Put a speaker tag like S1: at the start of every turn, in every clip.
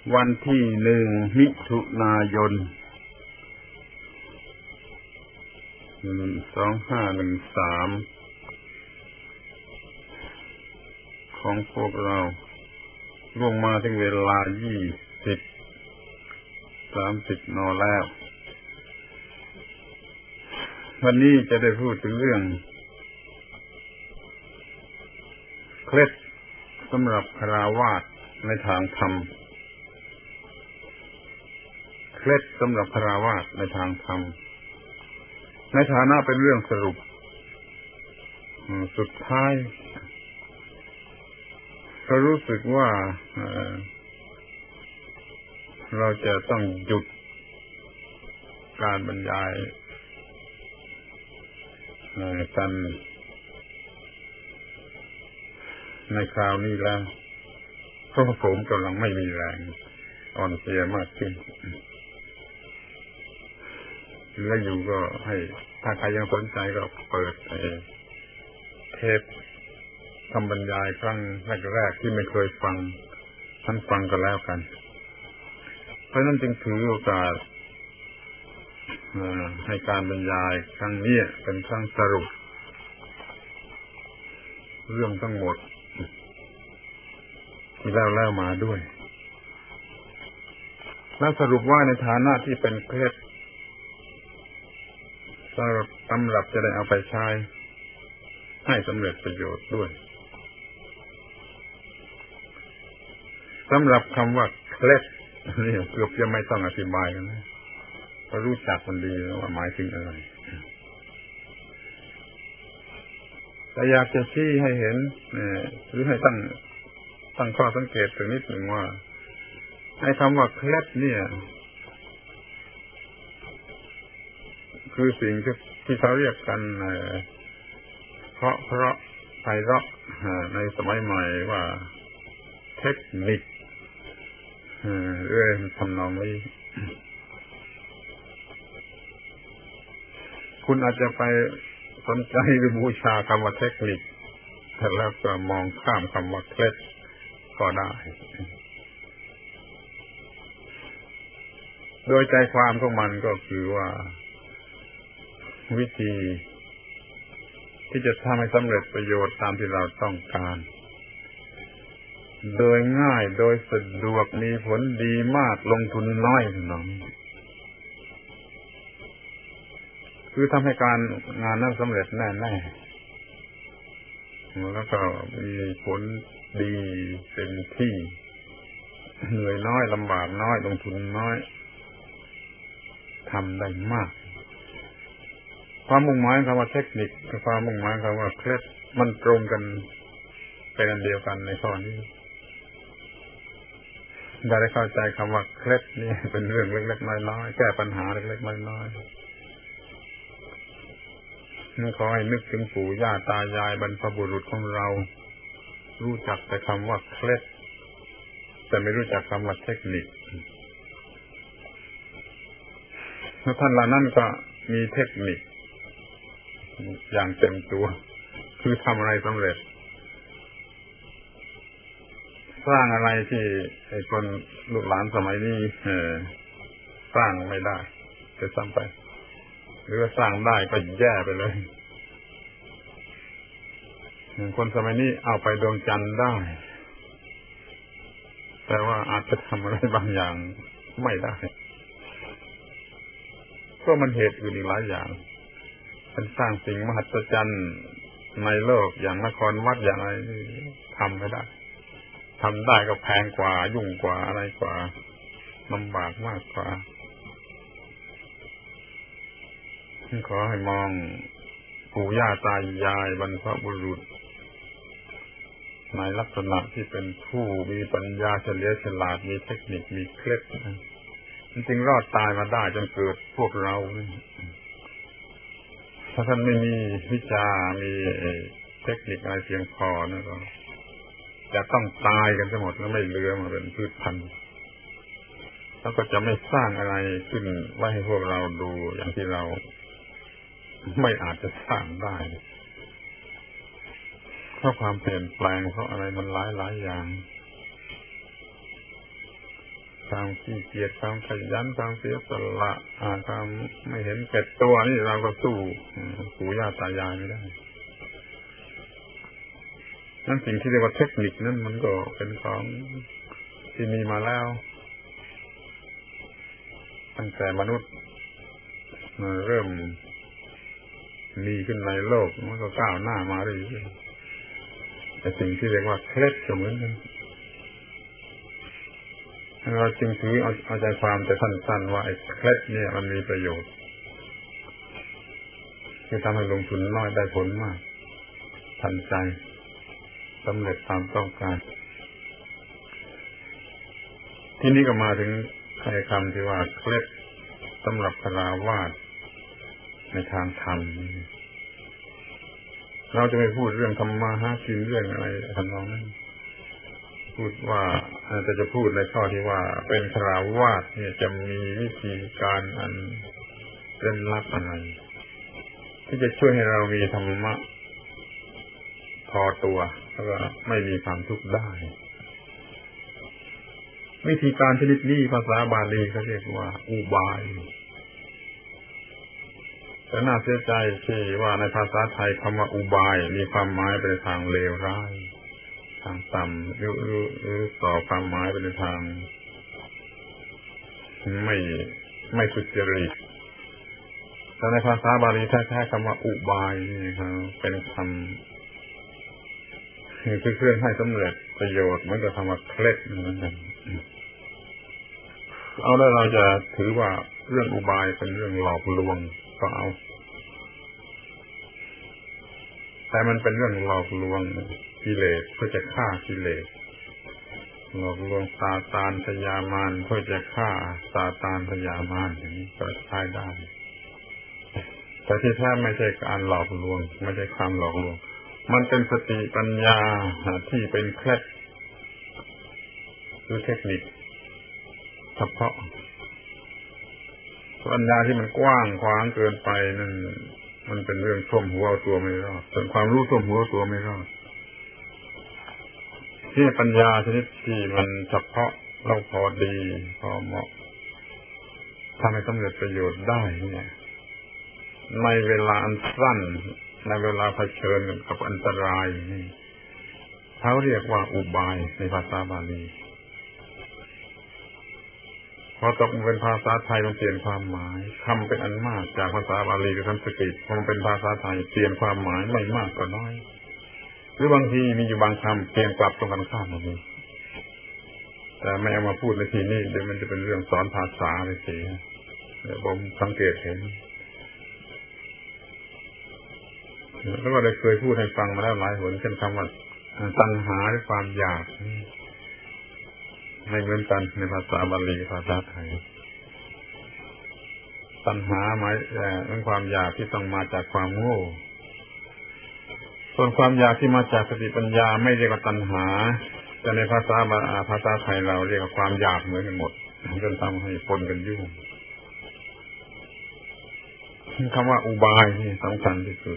S1: วันที่1 มิถุนายน 2513ของพวกเราล่วงมาถึงเวลา20:30 น.แล้ววันนี้จะได้พูดถึงเรื่องเคล็ดสำหรับฆราวาสในทางธรรมเคล็ดสำหรับฆราวาสในทางธรรมในฐานะเป็นเรื่องสรุปสุดท้ายก็รู้สึกว่าเราจะต้องหยุดการบรรยายกันในคราวนี้แล้วเพราะผมกำลังไม่มีแรงอ่อนเพลียมากขึ้นแล้วอยู่ก็ให้ถ้าใครยังสนใจก็เปิดเทปคำบรรยายครั้งแรกๆที่ไม่เคยฟังท่านฟังก็แล้วกันเพราะนั้นจึงถือโอกาสให้การบรรยายครั้งนี้เป็นครั้งสรุปเรื่องทั้งหมดที่แล้วมาด้วยและสรุปว่าในฐานะที่เป็นเคล็ดสำหรับจะได้เอาไปใช้ให้สำเร็จประโยชน์ด้วยสำหรับคำว่าเคล็ดนี่เกือบจะไม่ต้องอธิบายกันนะเพราะรู้จักมันดีว่าหมายถึงอะไรแต่อยากจะชี้ให้เห็นหรือให้ตั้งข้อสังเกตถึงนิดหนึ่งว่าให้คำว่าเคล็ดเนี่ยคือสิ่งที่เขาเรียกกันเพราะไพเราะในสมัยใหม่ว่าเทคนิคทำนองนี้คุณอาจจะไปสนใจหรือบูชาคำว่าเทคนิคแล้วก็มองข้ามคำว่าเคล็ดก็ได้โดยใจความของมันก็คือว่าวิธีที่จะทำให้สำเร็จประโยชน์ตามที่เราต้องการโดยง่ายโดยสะดวกมีผลดีมากลงทุนน้อยน้องคือทำให้การงานนั้นสำเร็จแน่ๆแล้วก็มีผลดีเป็นที่เหนื่อยน้อยลำบากน้อยลงทุนน้อยทำได้มากความมุ่งหมายคำว่าเทคนิคกับความมุ่งหมายคำว่าเคล็ดมันตรงกันเป็นอันเดียวกันในข้อนี้ได้เข้าใจคำว่าเคล็ดนี่เป็นเรื่องเล็กๆน้อยๆแก้ปัญหาเล็กๆน้อยๆขอให้นึกถึงปู่ย่าตายายบรรพบุรุษของเรารู้จักแต่คำว่าเคล็ดแต่ไม่รู้จักคำว่าเทคนิคแล้วท่านเหล่านั้นก็มีเทคนิคอย่างเต็มตัวคือทำอะไรสำเร็จสร้างอะไรที่ไอ้คนลูกหลานสมัยนี้สร้างไม่ได้จะซ้ำไปหรือว่าสร้างได้ก็แย่ไปเลยคนสมัยนี้เอาไปดวงจันทร์ได้แต่ว่าอาจจะทำอะไรบางอย่างไม่ได้ก็มันเหตุอื่นอีกหลายอย่างเป็นสร้างสิ่งมหัศจรรย์ในโลกอย่างนครวัดอย่างไรทำไม่ได้ทำได้ก็แพงกว่ายุ่งกว่าอะไรกว่าลำบากมากกว่าขอให้มองปู่ย่าตายายบรรพบุรุษในลักษณะที่เป็นผู้มีปัญญาเฉลียวฉลาดมีเทคนิคมีเคล็ดจริงๆรอดตายมาได้จนเกิดพวกเราถ้าท่านไม่มีวิชามีเทคนิคอะไรเพียงพอนะก็จะต้องตายกันทั้งหมดแล้วไม่เหลือมาเป็นพืชพันธุ์แล้วก็จะไม่สร้างอะไรขึ้นไว้ให้พวกเราดูอย่างที่เราไม่อาจจะสร้างได้เพราะความเปลี่ยนแปลงเพราะอะไรมันหลายอย่างความขี้เกียจความขยันความเสียสละความไม่เห็นแก่ตัวนี่เราก็สู้ปู่ย่าตายายไม่ได้นั่นสิ่งที่เรียกว่าเทคนิคนั่นมันก็เป็นของที่มีมาแล้วตั้งแต่มนุษย์เริ่มมีขึ้นในโลกมันก็ก้าวหน้ามาเรื่อยๆแต่สิ่งที่เรียกว่าเคล็ดก็เหมือนกันเราจึงถือเอาใจความแต่สั้นๆว่าไอ้เคล็ดเนี่ยมันมีประโยชน์คือทำให้ลงทุนน้อยได้ผลมากทันใจสำเร็จตามต้องการที่นี้ก็มาถึงคำที่ว่าเคล็ดสำหรับฆราวาสในทางธรรมเราจะไม่พูดเรื่องธรรมะหากินเรื่องอะไรทำนองนั้นพูดว่าจะพูดในข้อที่ว่าเป็นฆราวาสเนี่ยจะมีวิธีการอันเร้นลับอะไรที่จะช่วยให้เรามีธรรมะพอตัวแล้วก็ไม่มีความทุกข์ได้วิธีการชนิดนี้ภาษาบาลีเขาเรียกว่าอุบายแต่น่าเสียใจที่ว่าในภาษาไทยคำว่าอุบายมีความหมายไปในทางเลวร้ายทางต่ำหรือต่อความหมายไปในทางไม่สุจริตแต่ในภาษาบาลีแท้ๆคำว่าอุบายนี่ครับเป็นคำคือเครื่องให้สำเร็จประโยชน์เหมือนกับคำว่าเคล็ดเหมือนกันเอาแล้วเราจะถือว่าเรื่องอุบายเป็นเรื่องหลอกลวงก็เอาแต่มันเป็นเรื่องหลอกลวงกิเลสเพื่อจะฆ่ากิเลสหลอกลวงซาตานพยามารเพื่อจะฆ่าซาตานพยามารอย่างนี้ก็ใช้ได้แต่ที่แท้ไม่ใช่การหลอกลวงไม่ใช่ความหลอกลวงมันเป็นสติปัญญาที่เป็นเคล็ดหรือเทคนิคเฉพาะปัญญาที่มันกว้างขวางเกินไปนั่นมันเป็นเรื่องท่วมหัวเอาตัวไม่รอดส่วนความรู้ท่วมหัวตัวไม่รอดที่ปัญญาชนิดที่มันเฉพาะเราพอดีพอเหมาะทำให้สำเร็จประโยชน์ได้เนี่ยในเวลาอันสั้นในเวลาเผชิญกับอันตรายนี่เขาเรียกว่าอุบายในภาษาบาลีพอตกเป็นภาษาไทยมันเปลี่ยนความหมายคำเป็นอันมากจากภาษาบาลีกับสันสกฤตพอมันเป็นภาษาไทยเปลี่ยนความหมายไม่มากก็น้อยหรือบางทีมีอยู่บางคำเปลี่ยนกลับตรงกันข้ามมาเลยแต่ไม่เอามาพูดในที่นี้เดี๋ยวมันจะเป็นเรื่องสอนภาษาไปเสียเดี๋ยวผมสังเกตเห็นแล้วก็ได้เคยพูดให้ฟังมาแล้วหลายหนเช่นคำว่าตัณหาหรือความอยากไม่เหมือนกันในภาษาบาลีภาษาไทยตัณหาหมายถึงความอยากที่ต้องมาจากความโง่ส่วนความอยากที่มาจากสติปัญญาไม่เรียกว่าตัณหาแต่ในภาษาไทยเราเรียกว่าความอยากเหมือนกันหมดจนทำให้ปนกันยุ่งคำว่าอุบายนี่สำคัญที่สุด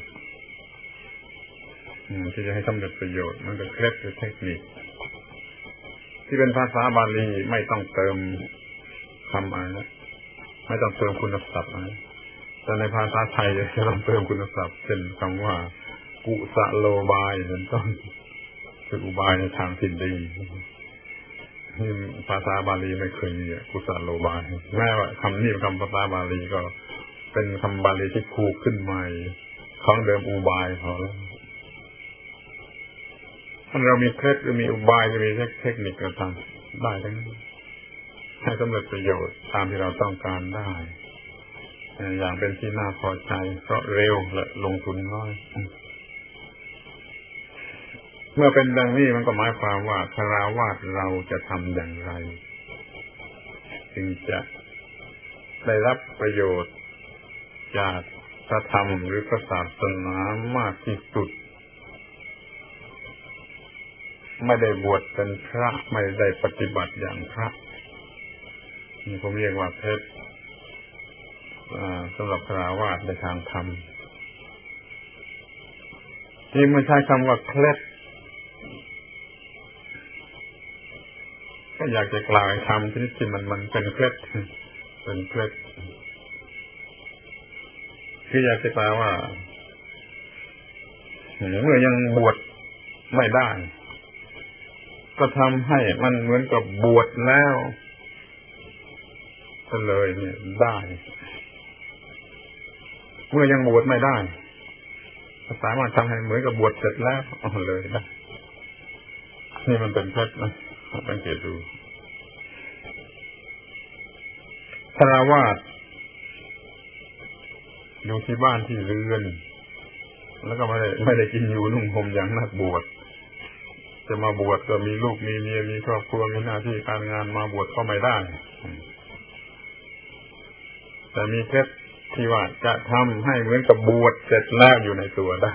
S1: ที่จะให้สำเร็จประโยชน์มันก็เคล็ดหรือเทคนิคที่เป็นภาษาบาลีไม่ต้องเติมคำอะไรไม่ต้องเติมคุณศัพท์อะไรแต่ในภาษาไทยจะต้องเติมคุณศัพท์เช่นคำว่ากุสโลบายเป็นต้นคืออุบายในทางที่ดีนี่ภาษาบาลีไม่เคยมีกุสโลบายแม้ว่าคำนี้เป็นคำภาษาบาลีก็เป็นคำบาลีที่ผูกขึ้นใหม่ของเดิมอุบายพอแล้วถ้าเรามีเคล็ดหรือมีอุบายหรือมีเทคนิคก็ทำได้ทั้งนั้นให้สำเร็จประโยชน์ตามที่เราต้องการได้อย่างเป็นที่น่าพอใจเพราะเร็วและลงทุนน้อยเมื่อเป็นดังนี้มันก็หมายความว่าฆราวาสเราจะทำอย่างไรจึงจะได้รับประโยชน์จากพระธรรมหรือพระศาสนามากที่สุดไม่ได้บวชเป็นพระไม่ได้ปฏิบัติอย่างพระนี่ผมเรียกว่าเพชรสำหรับฆราวาสในทางธรรมที่ไม่ใช่คำว่าเคล็ดก็อยากจะกล่าวคำที่มันเป็นเคล็ดคืออยากจะกล่าวว่าเมื่อยังบวชไม่ได้ก็ทำให้มันเหมือนกับบวชแล้วก็เลยเนี่ยได้เมื่อยังบวชไม่ได้ก็สามารถทำให้เหมือนกับบวชเสร็จแล้วเลยได้นี่มันเป็นเคล็ดนะสังเกตดูฆราวาสอยู่ที่บ้านที่เรือนแล้วก็ไม่ได้กินอยู่นุ่งห่มอย่างนักบวชจะมาบวชก็มีลูกมีเมียมีครอบครัวมีหน้าที่การงานมาบวชก็ไม่ได้แต่มีเคล็ดที่ว่าจะทำให้เหมือนกับบวชเสร็จแล้วอยู่ในตัวได้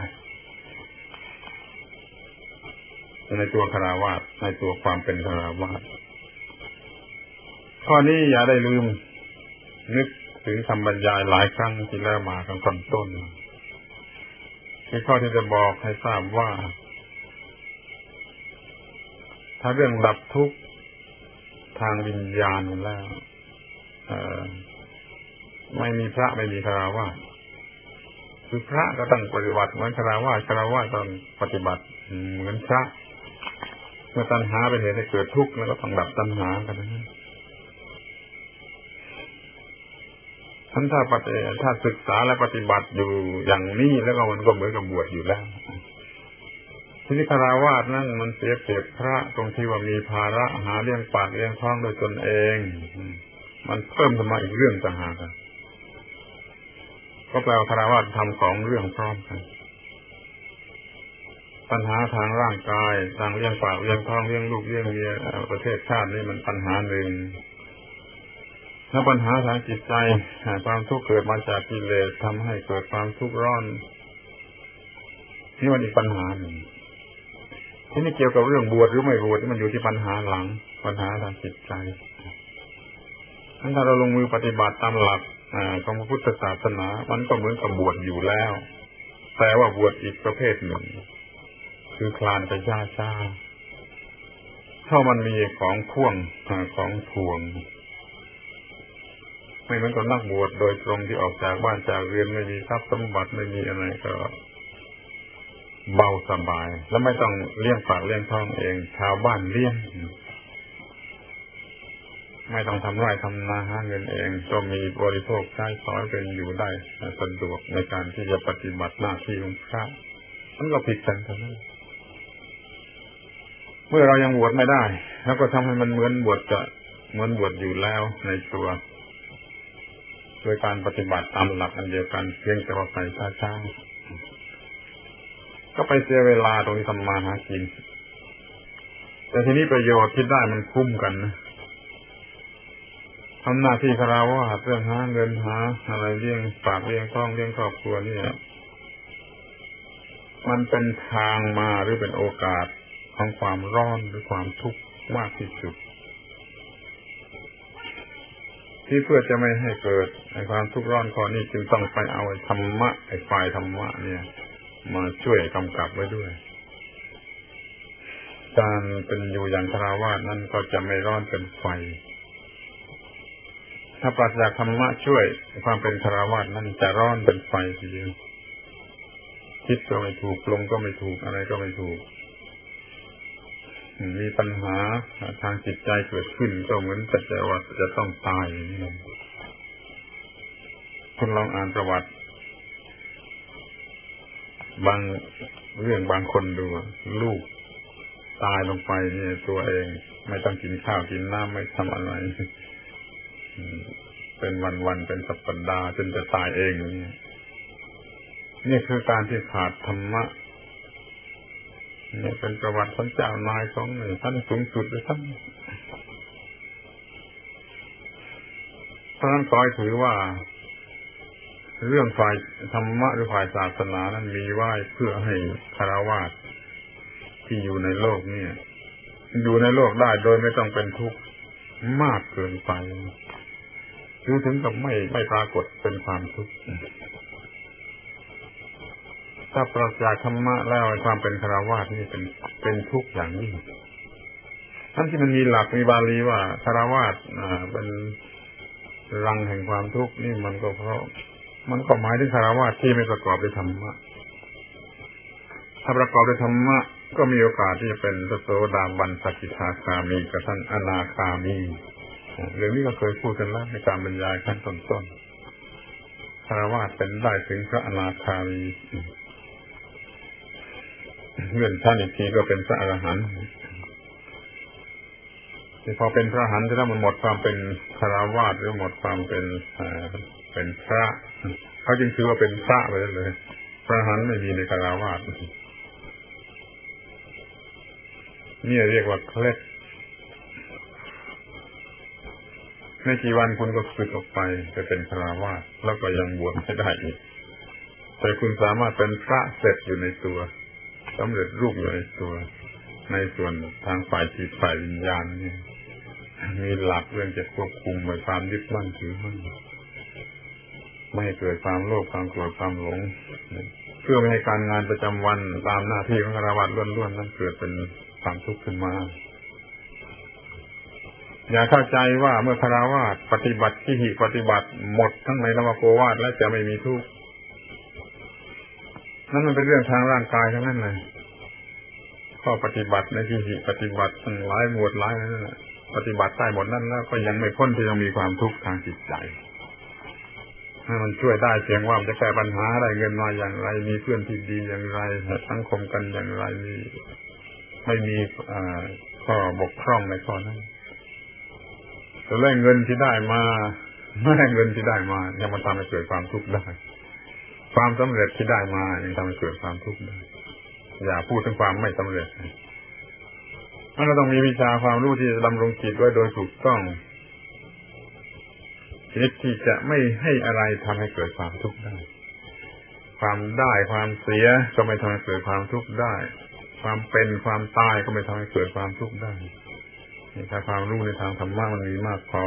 S1: ในตัวฆราวาสในตัวความเป็นฆราวาสข้อนี้อย่าได้ลืมนึกถึงคำบรรยายหลายครั้งที่แล้วมาข้างต้นคือข้อที่จะบอกให้ทราบว่าถ้าเรื่องดับทุกข์ทางวิญญาณแล้วไม่มีพระไม่มีฆราวาสคือพระก็ต้องปฏิบัติเหมือนฆราวาสต้องปฏิบัติเหมือนพระเมื่อตัณหาเป็นเหตุให้เกิดทุกข์แล้วก็ต้องดับตัณหากันนะถ้าศึกษาและปฏิบัติอยู่อย่างนี้แล้วก็มันก็เหมือนกับบวชอยู่แล้วทีนี้ฆราวาสนั่นมันเสียเปรียบพระตรงที่ว่ามีภาระหาเลี้ยงปากเลี้ยงท้องโดยตนเองมันเพิ่มขึ้นมาอีกเรื่องต่างหากก็แปลว่าฆราวาสทำสองเรื่องพร้อมกันปัญหาทางร่างกายทางเลี้ยงปากเลี้ยงท้องเลี้ยงลูกเลี้ยงเมียประเทศชาตินี่มันปัญหาหนึ่งแล้วปัญหาทางจิตใจความทุกข์เกิดมาจากกิเลสทำให้เกิดความทุกข์ร้อนนี่มันอีกปัญหาหนึ่งที่นี่เกี่ยวกับเรื่องบวชหรือไม่บวชมันอยู่ที่ปัญหาหลังปัญหาทางจิตใจถ้าเราลงมือปฏิบัติตามหลักของพระพุทธศาสนามันก็เหมือนกับบวชอยู่แล้วแต่ว่าบวชอีกประเภทหนึ่งคือคลานไปช้าๆถ้ามันมีของพ่วงของทวงไม่เหมือนกับนักบวชโดยตรงที่ออกจากบ้านจากเรือนไม่มีทรัพย์สมบัติไม่มีอะไรก็เบาสบายแล้วไม่ต้องเลี้ยงปากเลี้ยงท้องเองชาวบ้านเลี้ยงไม่ต้องทำไร่ทำนาหาเงินเองก็มีบริโภคใช้สอยเป็นอยู่ได้สะดวกในการที่จะปฏิบัติหน้าที่ของพระมันก็ผิดกันเท่านั้นเมื่อเรายังบวชไม่ได้แล้วก็ทำให้มันเหมือนบวชอยู่แล้วในตัวโดยการปฏิบัติตามหลักอันเดียวกันเพียงแต่ว่าไปช้าๆก็ไปเสียเวลาตรงที่ทำมาหากินแต่ทีนี้ประโยชน์ที่ได้มันคุ้มกันนะทำหน้าที่ฆราวาสเรื่องหาเงินหาอะไรเลี้ยงปากเลี้ยงท้องเลี้ยงครอบครัวนี่มันเป็นทางมาหรือเป็นโอกาสของความร้อนหรือความทุกข์มากที่สุดที่เพื่อจะไม่ให้เกิดความทุกข์ร้อนข้อนี้จึงต้องไปเอาธรรมะฝ่ายธรรมะเนี่ยมาช่วยกำกับไว้ด้วยการเป็นอยู่อย่างฆราวาสนั้นก็จะไม่ร้อนเป็นไฟถ้าปราศจากธรรมะช่วยความเป็นฆราวาสนั้นจะร้อนเป็นไฟทีเดียวคิดก็ไม่ถูกปรุงก็ไม่ถูกอะไรก็ไม่ถูกมีปัญหาทางจิตใจเกิดขึ้นก็เหมือนจะว่าจะต้องตายนี่คุณลองอ่านประวัติบางเรื่องบางคนดูลูกตายลงไปนี่ตัวเองไม่ต้องกินข้าวกินน้ำไม่ทำอะไรเป็นวันๆเป็นสัปดาห์จนจะตายเองนี่คือการที่ขาดธรรมะนี่เป็นประวัติของเจ้านายของท่านสูงสุดเลยท่านเพราะฉะนั้นขอให้ถือว่าเรื่องฝ่ายธรรมะหรือฝ่ายศาสนานั้นมีไว้เพื่อให้ฆราวาสที่อยู่ในโลกนี่อยู่ในโลกได้โดยไม่ต้องเป็นทุกข์มากเกินไปคือถึงกับไม่ปรากฏเป็นความทุกข์ถ้าปราศจากธรรมะแล้วความเป็นฆราวาสนี่เป็นทุกข์อย่างยิ่งทั้งที่มันมีหลักมีบาลีว่าคฤหัสถ์เป็นรังแห่งความทุกข์นี่มันก็เพราะมันก็หมายถึงคฤหัสถ์ที่ไม่ประกอบด้วยธรรมะถ้าประกอบด้วยธรรมะก็มีโอกาสที่จะเป็นพระโสดาบันสกิทาคามีกระทั่งอนาคามีเรื่องนี้ก็เคยพูดกันแล้วในการบรรยายขั้นต้นๆคฤหัสถ์เป็นได้ถึงพระอนาคามีเลื่อนชั้นอีกทีก็เป็นพระอรหันต์ที่พอเป็นพระอรหันต์แล้วมันหมดความเป็นคฤหัสถ์หรือหมดความเป็นพระเขาจึงถือว่าเป็นพระไปเลยพระอรหันต์ไม่มีในคฤหัสถ์นี่เรียกว่าเคล็ดไม่กี่วันคุณก็สึกออกไปจะเป็นคฤหัสถ์แล้วก็ยังบวชไม่ได้อีกแต่คุณสามารถเป็นพระเสร็จอยู่ในตัวสำเร็จรูปอยู่ในตัวในส่วนทางฝ่ายจิตฝ่ายวิญญาณนี่มีหลักเรื่องจะควบคุมไว้ความยึดมั่นถือมั่นไม่ให้เกิดความโลภความโกรธความหลงเพื่อไม่ให้การงานประจำวันตามหน้าที่ของคฤหัสถ์ล้วนๆนั้นเกิดเป็นความทุกข์ขึ้นมาอย่าเข้าใจว่าเมื่อคฤหัสถ์ปฏิบัติที่หิปฏิบัติหมดทั้งในนวโกวาทแล้วจะไม่มีทุกข์นั่นมันเป็นเรื่องทางร่างกายทั้งนั้นเลยข้อปฏิบัติในที่หิปฏิบัติทั้งหลายหมวดหลายนั่นแหละปฏิบัติได้หมดนั้นแล้วก็ยังไม่พ้นที่จะมีความทุกข์ทางจิตใจมันช่วยได้เพียงว่าจะแก้ปัญหาได้เงินมาอย่างไรมีเพื่อนที่ดีอย่างไรสังคมกันอย่างไรไม่มีข้อบกพร่องในข้อนั้นแต่แลกเงินที่ได้มาไม่ได้เงินที่ได้มายังมันทำให้เกิดความทุกข์ได้ความสำเร็จที่ได้มายังทำให้เกิดความทุกข์ได้อย่าพูดถึงความไม่สำเร็จมันก็ต้องมีวิชาความรู้ที่จะดำรงจิตไว้โดยถูกต้องจิตที่จะไม่ให้อะไรทำให้เกิดความทุกข์ได้ความได้ความเสียก็ไม่ทำให้เกิดความทุกข์ได้ความเป็นความตายก็ไม่ทำให้เกิดความทุกข์ได้ถ้าความรู้ในทางธรรมะมันมีมากพอ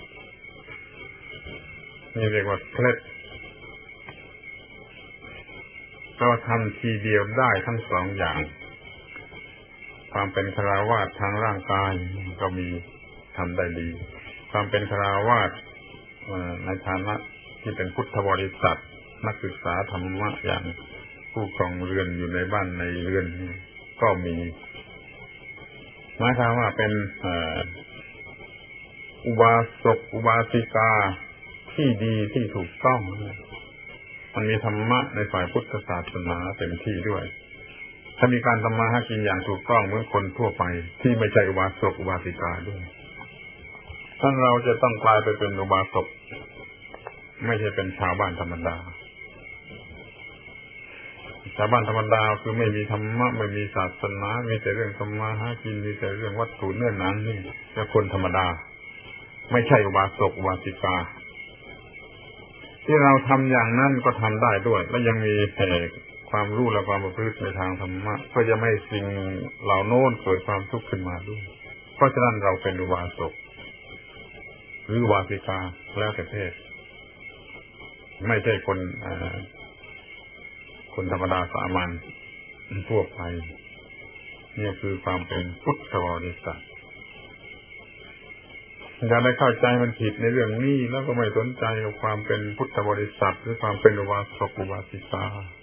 S1: นี่เรียกว่าเคล็ดเราทำทีเดียวได้ทั้งสองอย่างความเป็นคฤหัสถ์ทางร่างกายก็มีทำได้ดีความเป็นคฤหัสถ์ในฐานะที่เป็นพุทธบริษัทนักศึกษาธรรมะอย่างผู้ครองเรือนอยู่ในบ้านในเรือนก็มีหมายความว่าเป็นอุบาสกอุบาสิกาที่ดีที่ถูกต้องมันมีธรรมะในฝ่ายพุทธศาสนาเต็มที่ด้วยถ้ามีการทำมาหากินอย่างถูกต้องเหมือนคนทั่วไปที่ไม่ใช่อุบาสกอุบาสิกาด้วยท่านเราจะต้องกลายไปเป็นอุบาสกไม่ใช่เป็นชาวบ้านธรรมดาชาวบ้านธรรมดาคือไม่มีธรรมะไม่มีศาสนามีแต่เรื่องทำมาหากินมีแต่เรื่องวัตถุเนื้อหนังนี่จะคนธรรมดาไม่ใช่อุบาสกอุบาสิกาที่เราทำอย่างนั้นก็ทำได้ด้วยและยังมีความรู้และความประพฤติในทางธรรมะก็จะไม่สิ่งเหล่าโน้นเกิดความทุกข์ขึ้นมาด้วยเพราะฉะนั้นเราเป็นอุบาสกหรืออุบาสิกาแล้วแต่เพศไม่ใช่คนธรรมดาสามัญทั่วไปนี่คือความเป็นพุทธบริษัทอย่าได้เข้าใจมันผิดในเรื่องนี้แล้วก็ไม่สนใจกับความเป็นพุทธบริษัทหรือความเป็นอุบาสกอุบาสิกา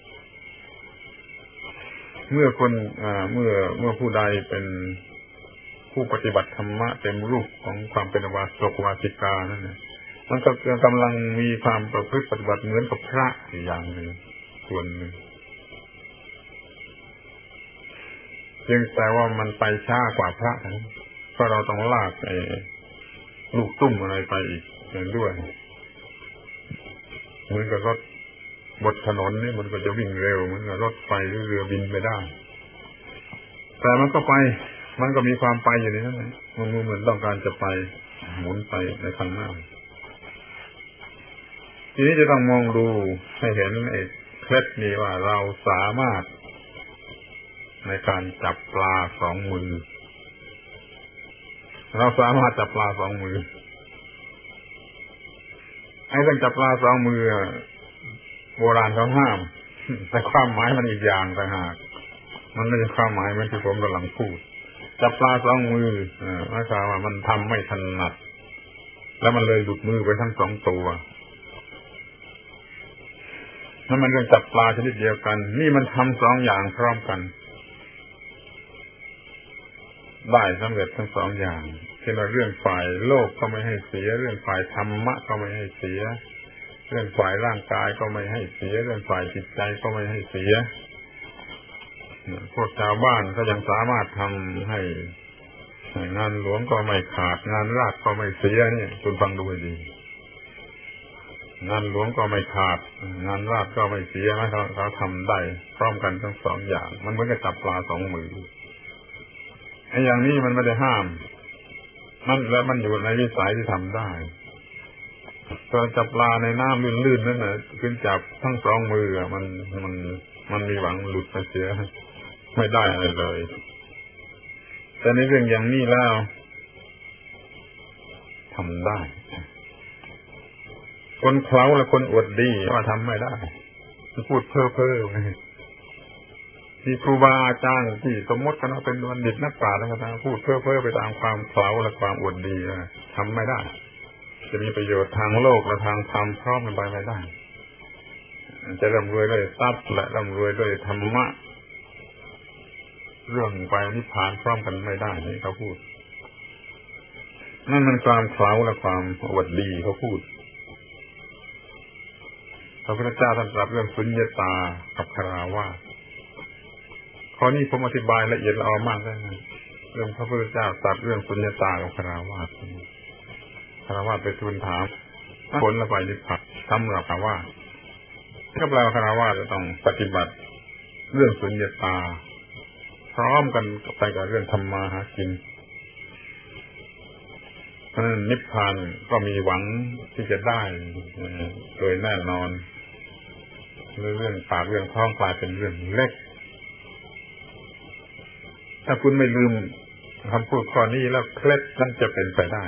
S1: เมื่อผู้ใดเป็นผู้ปฏิบัติธรรมะเต็มรูปของความเป็นอุบาสกอุบาสิกานั่นแหละมันก็กำลังมีความประพฤติปฏิบัติเหมือนกับพระอย่างหนึ่งส่วนหนึ่งเพียงแต่ว่ามันไปช้ากว่าพระเพราะเราต้องลากลูกตุ้มอะไรไปอีกด้วยเหมือนกับรถบนถนนนี่มันก็จะวิ่งเร็วเหมือนกับรถไฟหรือเรือบินไปได้แต่มันก็ไปมันก็มีความไปอยู่ในนั้นมันเหมือนต้องการจะไปหมุนไปในข้างหน้าทีนี้จะต้องมองดูให้เห็นเคล็ดนี้ว่าเราสามารถในการจับปลาสองมือเราสามารถจับปลาสองมือไอ้เรื่องจับปลาสองมือโบราณเขาห้ามแต่ความหมายมันอีกอย่างต่างหากมันไม่ใช่ความหมายเหมือนที่ผมกำลังพูดจับปลาสองมือหมายความว่ามันทำไม่ถนัดแล้วมันเลยหลุดมือไปทั้งสองตัวนั่นมันเรื่องจับปลาชนิดเดียวกันนี่มันทำสองอย่างพร้อมกันได้สำเร็จทั้งสองอย่างเช่นว่าเรื่องฝ่ายโลกก็ไม่ให้เสียเรื่องฝ่ายธรรมะก็ไม่ให้เสียเรื่องฝ่ายร่างกายก็ไม่ให้เสียเรื่องฝ่ายจิตใจก็ไม่ให้เสียพวกชาวบ้านก็ยังสามารถทำให้งานหลวงก็ไม่ขาดงานราชก็ไม่เสียนี่คุณฟังดูให้ดีงานหลวงก็ไม่ขาดงานราชก็ไม่เสียนะเขาทำได้พร้อมกันทั้งสองอย่างมันเหมือนกับจับปลาสองมือไอ้อย่างนี้มันไม่ได้ห้ามแล้วมันอยู่ในวิสัยที่ทำได้ตอนจับปลาในน้ำลื่นๆนั่นน่ะขึ้นจับทั้งสองมือมันมีหวังหลุดไปเสียไม่ได้อะไรเลยแต่ในเรื่องอย่างนี้แล้วทำได้คนเคล้าและคนอวดดีว่าทำไม่ได้พูดเพ้อที่ครูบาอาจารย์ที่สมมติกันว่าเป็นบัณฑิตนักปราชญ์ต่างๆพูดเพ้อไปตามความเคล้าและความอวดดีทำไม่ได้จะมีประโยชน์ทางโลกและทางธรรมพร้อมกันไปไม่ได้จะร่ำรวยด้วยทรัพย์และร่ำรวยด้วยธรรมะเรื่องไปนิพพานพร้อมกันไม่ได้นี่เขาพูดนั่นมันความเคล้าและความอวดดีเขาพูดพระพุทธเจ้าท่านตรัสเรื่องสุญญตากับคฤหัสถ์ข้อนี้ผมอธิบายละเอียดละออมากเลยนะเรื่องพระพุทธเจ้าตรัสเรื่องสุญญตากับคฤหัสถ์คฤหัสถ์ไปทูลถามผลละไปนิพพานสำหรับคฤหัสถ์ก็แปลว่าคฤหัสถ์จะต้องปฏิบัติเรื่องสุญญตาพร้อมกันไปกับเรื่องทำมาหากินเพราะฉะนั้นนิพพานก็มีหวังที่จะได้โดยแน่นอนเรื่องปากเรื่องท้องกลายเป็นเรื่องเล็กถ้าคุณไม่ลืมคำพูดข้อนี้แล้วเคล็ดนั้นจะเป็นไปได้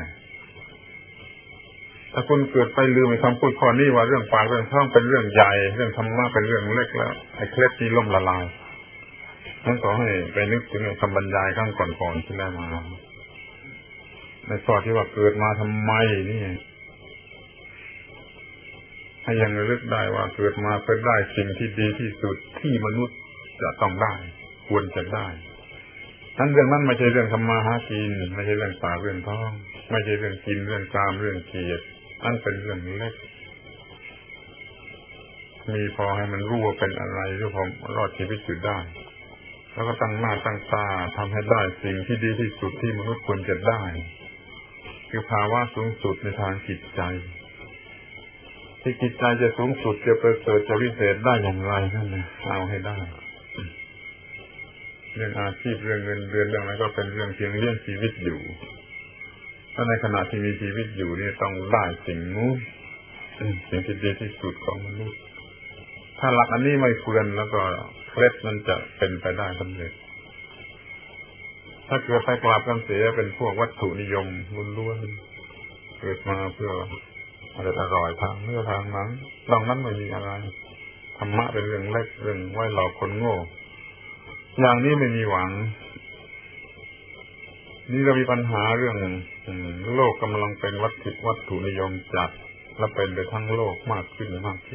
S1: ถ้าคุณเกิดไปลืมคำพูดข้อนี้ว่าเรื่องปากเรื่องท้องเป็นเรื่องใหญ่เรื่องธรรมะเป็นเรื่องเล็กแล้วไอ้เคล็ดนี้ล่มละลายนั่นขอให้ไปนึกถึงคำบรรยายข้างก่อนๆที่แล้วมาในข้อที่ว่าเกิดมาทำไมนี่ให้ยังระลึกได้ว่าเกิดมาเพื่อได้สิ่งที่ดีที่สุดที่มนุษย์จะต้องได้ควรจะได้นั้นเรื่องนั้นไม่ใช่เรื่องทำมาหากินไม่ใช่เรื่องปากเรื่องท้องไม่ใช่เรื่องกินเรื่องกามเรื่องเกียรตินั่นเป็นเรื่องเล็กมีพอให้มันรู้ว่าเป็นอะไรหรือพอรอดชีวิตอยู่ได้แล้วก็ตั้งหน้าตั้งตาทำให้ได้สิ่งที่ดีที่สุดที่มนุษย์ควรจะได้คือภาวะสูงสุดในทางจิตใจที่จิตใจจะสูงสุดจะประเสริฐจะวิเศษได้อย่างไรนั่นนะเอาให้ได้เรื่องอาชีพเรื่องเงินเดือนเรื่องอะไรก็เป็นเรื่องเพียงเลี้ยงชีวิตอยู่ถ้าในขณะที่มีชีวิตอยู่นี่ต้องได้สิ่งนู้นสิ่งที่ดีที่สุดของมนุษย์ถ้าหลักอันนี้ไม่เฟื่อนแล้วก็เคล็ดมันจะเป็นไปได้สำเร็จถ้าเกิดไปกลับกันเสียเป็นพวกวัตถุนิยมล้วนๆเกิดมาเพื่ออร่อยทางเนื้อทางหนังนอกนั้นไม่มีอะไรธรรมะเป็นเรื่องเล็กเรื่องไว้หลอกคนโง่อย่างนี้ไม่มีหวังนี่เรามีปัญหาเรื่องโลกกำลังเป็นวัตถุนิยมจัดและเป็นไปทั้งโลกมากขึ้น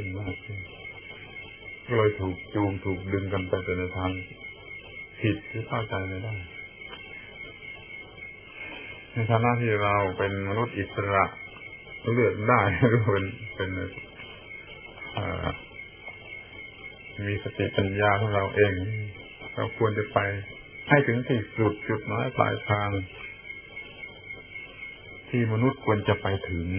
S1: ก็เลยถูกจูงถูกดึงกันไปในทางผิดที่เข้าใจไม่ได้ในฐานะที่เราเป็นมนุษย์อิสระเลือกได้หรือเป็นมีสติปัญญาของเราเองเราควรจะไปให้ถึงที่สุดจุดหมายปลายทางที่มนุษย์ควรจะไปถึง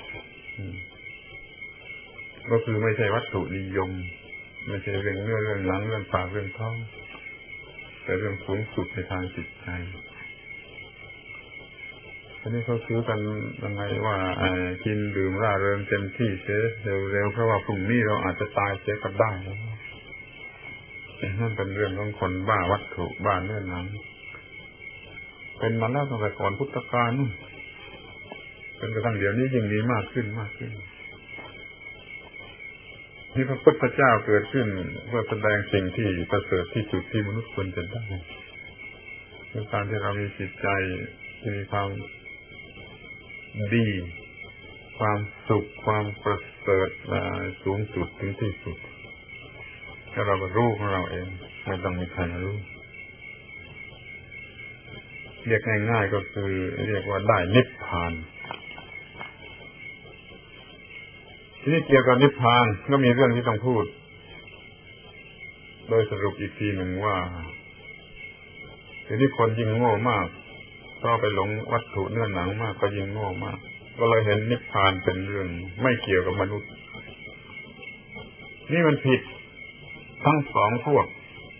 S1: ก็คือไม่ใช่วัตถุนิยมไม่ใช่เรื่องเนื้อเรื่องหนังเรื่องปากเรื่องท้องแต่เรื่องสูงสุดในทางจิตใจอันนี้เขาซื้อกันยังไงว่ากินดื่มร่าเริงเต็มที่เสียเร็วๆเพราะว่าพรุ่งนี้เราอาจจะตายเสียก็ได้นั่นเป็นเรื่องของคนบ้าวัตถุบ้าเนื้อหนังเป็นมาแล้วตั้งแต่ก่อนพุทธกาลเป็นกระทั่งเดี๋ยวนี้ยิ่งมีมากขึ้นที่พระพุทธเจ้าเกิดขึ้นเพื่อแสดงสิ่งที่ประเสริฐที่สุดที่มนุษย์ควรจะได้คือการที่เรามีจิตใจที่มีความดีความสุขความประเสริฐสูงสุดถึงที่สุดถ้าเรารู้ของเราเองไม่ต้องมีใครมารู้เรียกง่ายๆก็คือเรียกว่าได้นิพพานทีนี้เกี่ยวกับนิพพานก็มีเรื่องที่ต้องพูดโดยสรุปอีกทีหนึ่งว่าทีนี้คนยิ่งโง่มากก็ไปหลงวัตถุเนื้อหนังมากก็ยิ่งโง่มากก็เลยเห็นนิพพานเป็นเรื่องไม่เกี่ยวกับมนุษย์นี่มันผิดทั้งสองพวก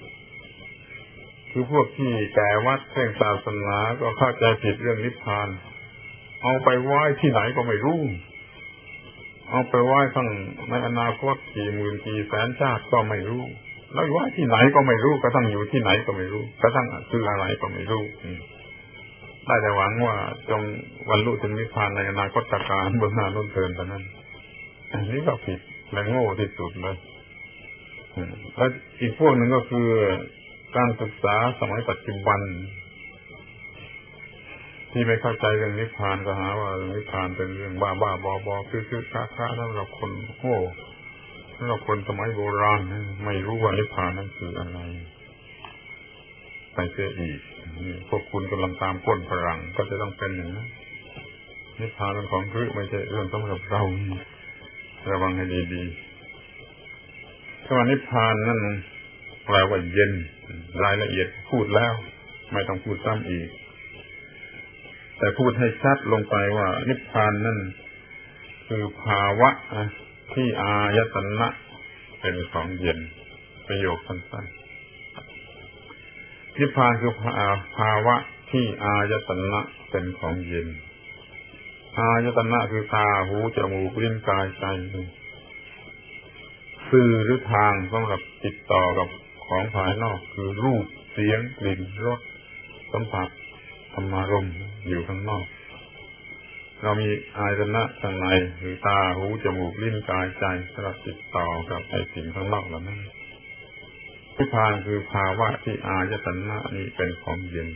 S1: คือพวกที่แก่วัดเคร่งศาสนาก็เข้าใจผิดเรื่องนิพพานเอาไปไหว้ที่ไหนก็ไม่รู้เอาไปไหว้ทั้งในอนาคตกี่หมื่นกี่แสนชาติก็ไม่รู้แล้วไหว้ที่ไหนก็ไม่รู้กระทั่งอยู่ที่ไหนก็ไม่รู้กระทั่งคืออะไรก็ไม่รู้ได้แต่หวังว่าจงบรรลุถึงนิพพานในอนาคตการบนหน้าล้นเทินเท่านั้นอันนี้ก็ผิดและโง่ที่สุดเลยแล้วอีกพวกหนึ่งก็คือการศึกษาสมัยปัจจุบันที่ไม่เข้าใจเรื่องนิพพานก็หาว่านิพพานเป็นเรื่องบ้าๆบอๆคือค้าๆสำหรับคนโง่สำหรับคนสมัยโบราณไม่รู้ว่านิพพานนั้นคืออะไรไปเสียอีกพวกคุณกำลังตามก้นฝรั่งก็จะต้องเป็นอย่างนั้นนิพพานเป็นของคือไม่ใช่เรื่องสำหรับเราระวังให้ดีๆคำว่านิพพานนั่นแปลว่าเย็นรายละเอียดพูดแล้วไม่ต้องพูดซ้ำอีกแต่พูดให้ชัดลงไปว่านิพพานนั่นคือภาวะที่อายตนะเป็นของเย็นประโยคสั้นๆนิพพานคือภาวะที่อายตนะเป็นของเย็นอายตนะคือตาหูจมูกลิ้นกายใจสื่อหรือทางสำหรับติดต่อกับของภายนอกคือรูปเสียงกลิ่นรสสัมผัสธรรมารมณ์อยู่ข้างนอกเรามีอายตนะข้างในคือตาหูจมูกลิ้นกายใจสำหรับติดต่อกับไอ้สิ่งข้างนอกเหล่านั้นนิพพานคือภาวะที่อายตนะนี้เป็นของเย็น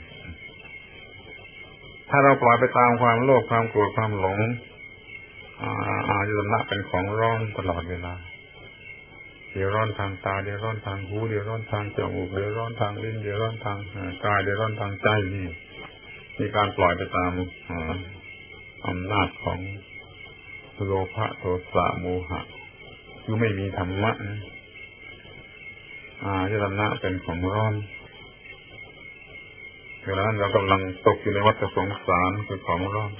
S1: ถ้าเราปล่อยไปตามความโลภความโกรธความหลงอายตนะเป็นของร้อนตลอดเวลาเดี๋ยวร้อนทางตาเดี๋ยวร้อนทางหูเดี๋ยวร้อนทางจมูกเดี๋ยวร้อนทางลิ้นเดี๋ยวร้อนทางกายเดี๋ยวร้อนทางใจนี่มีการปล่อยไปตามอำนาจของโลภะโทสะโมหะคือไม่มีธรรมะอายตนะเป็นของร้อนเวลานั้นเรากำลังตกอยู่ในวัฏสงสารคือของร้อน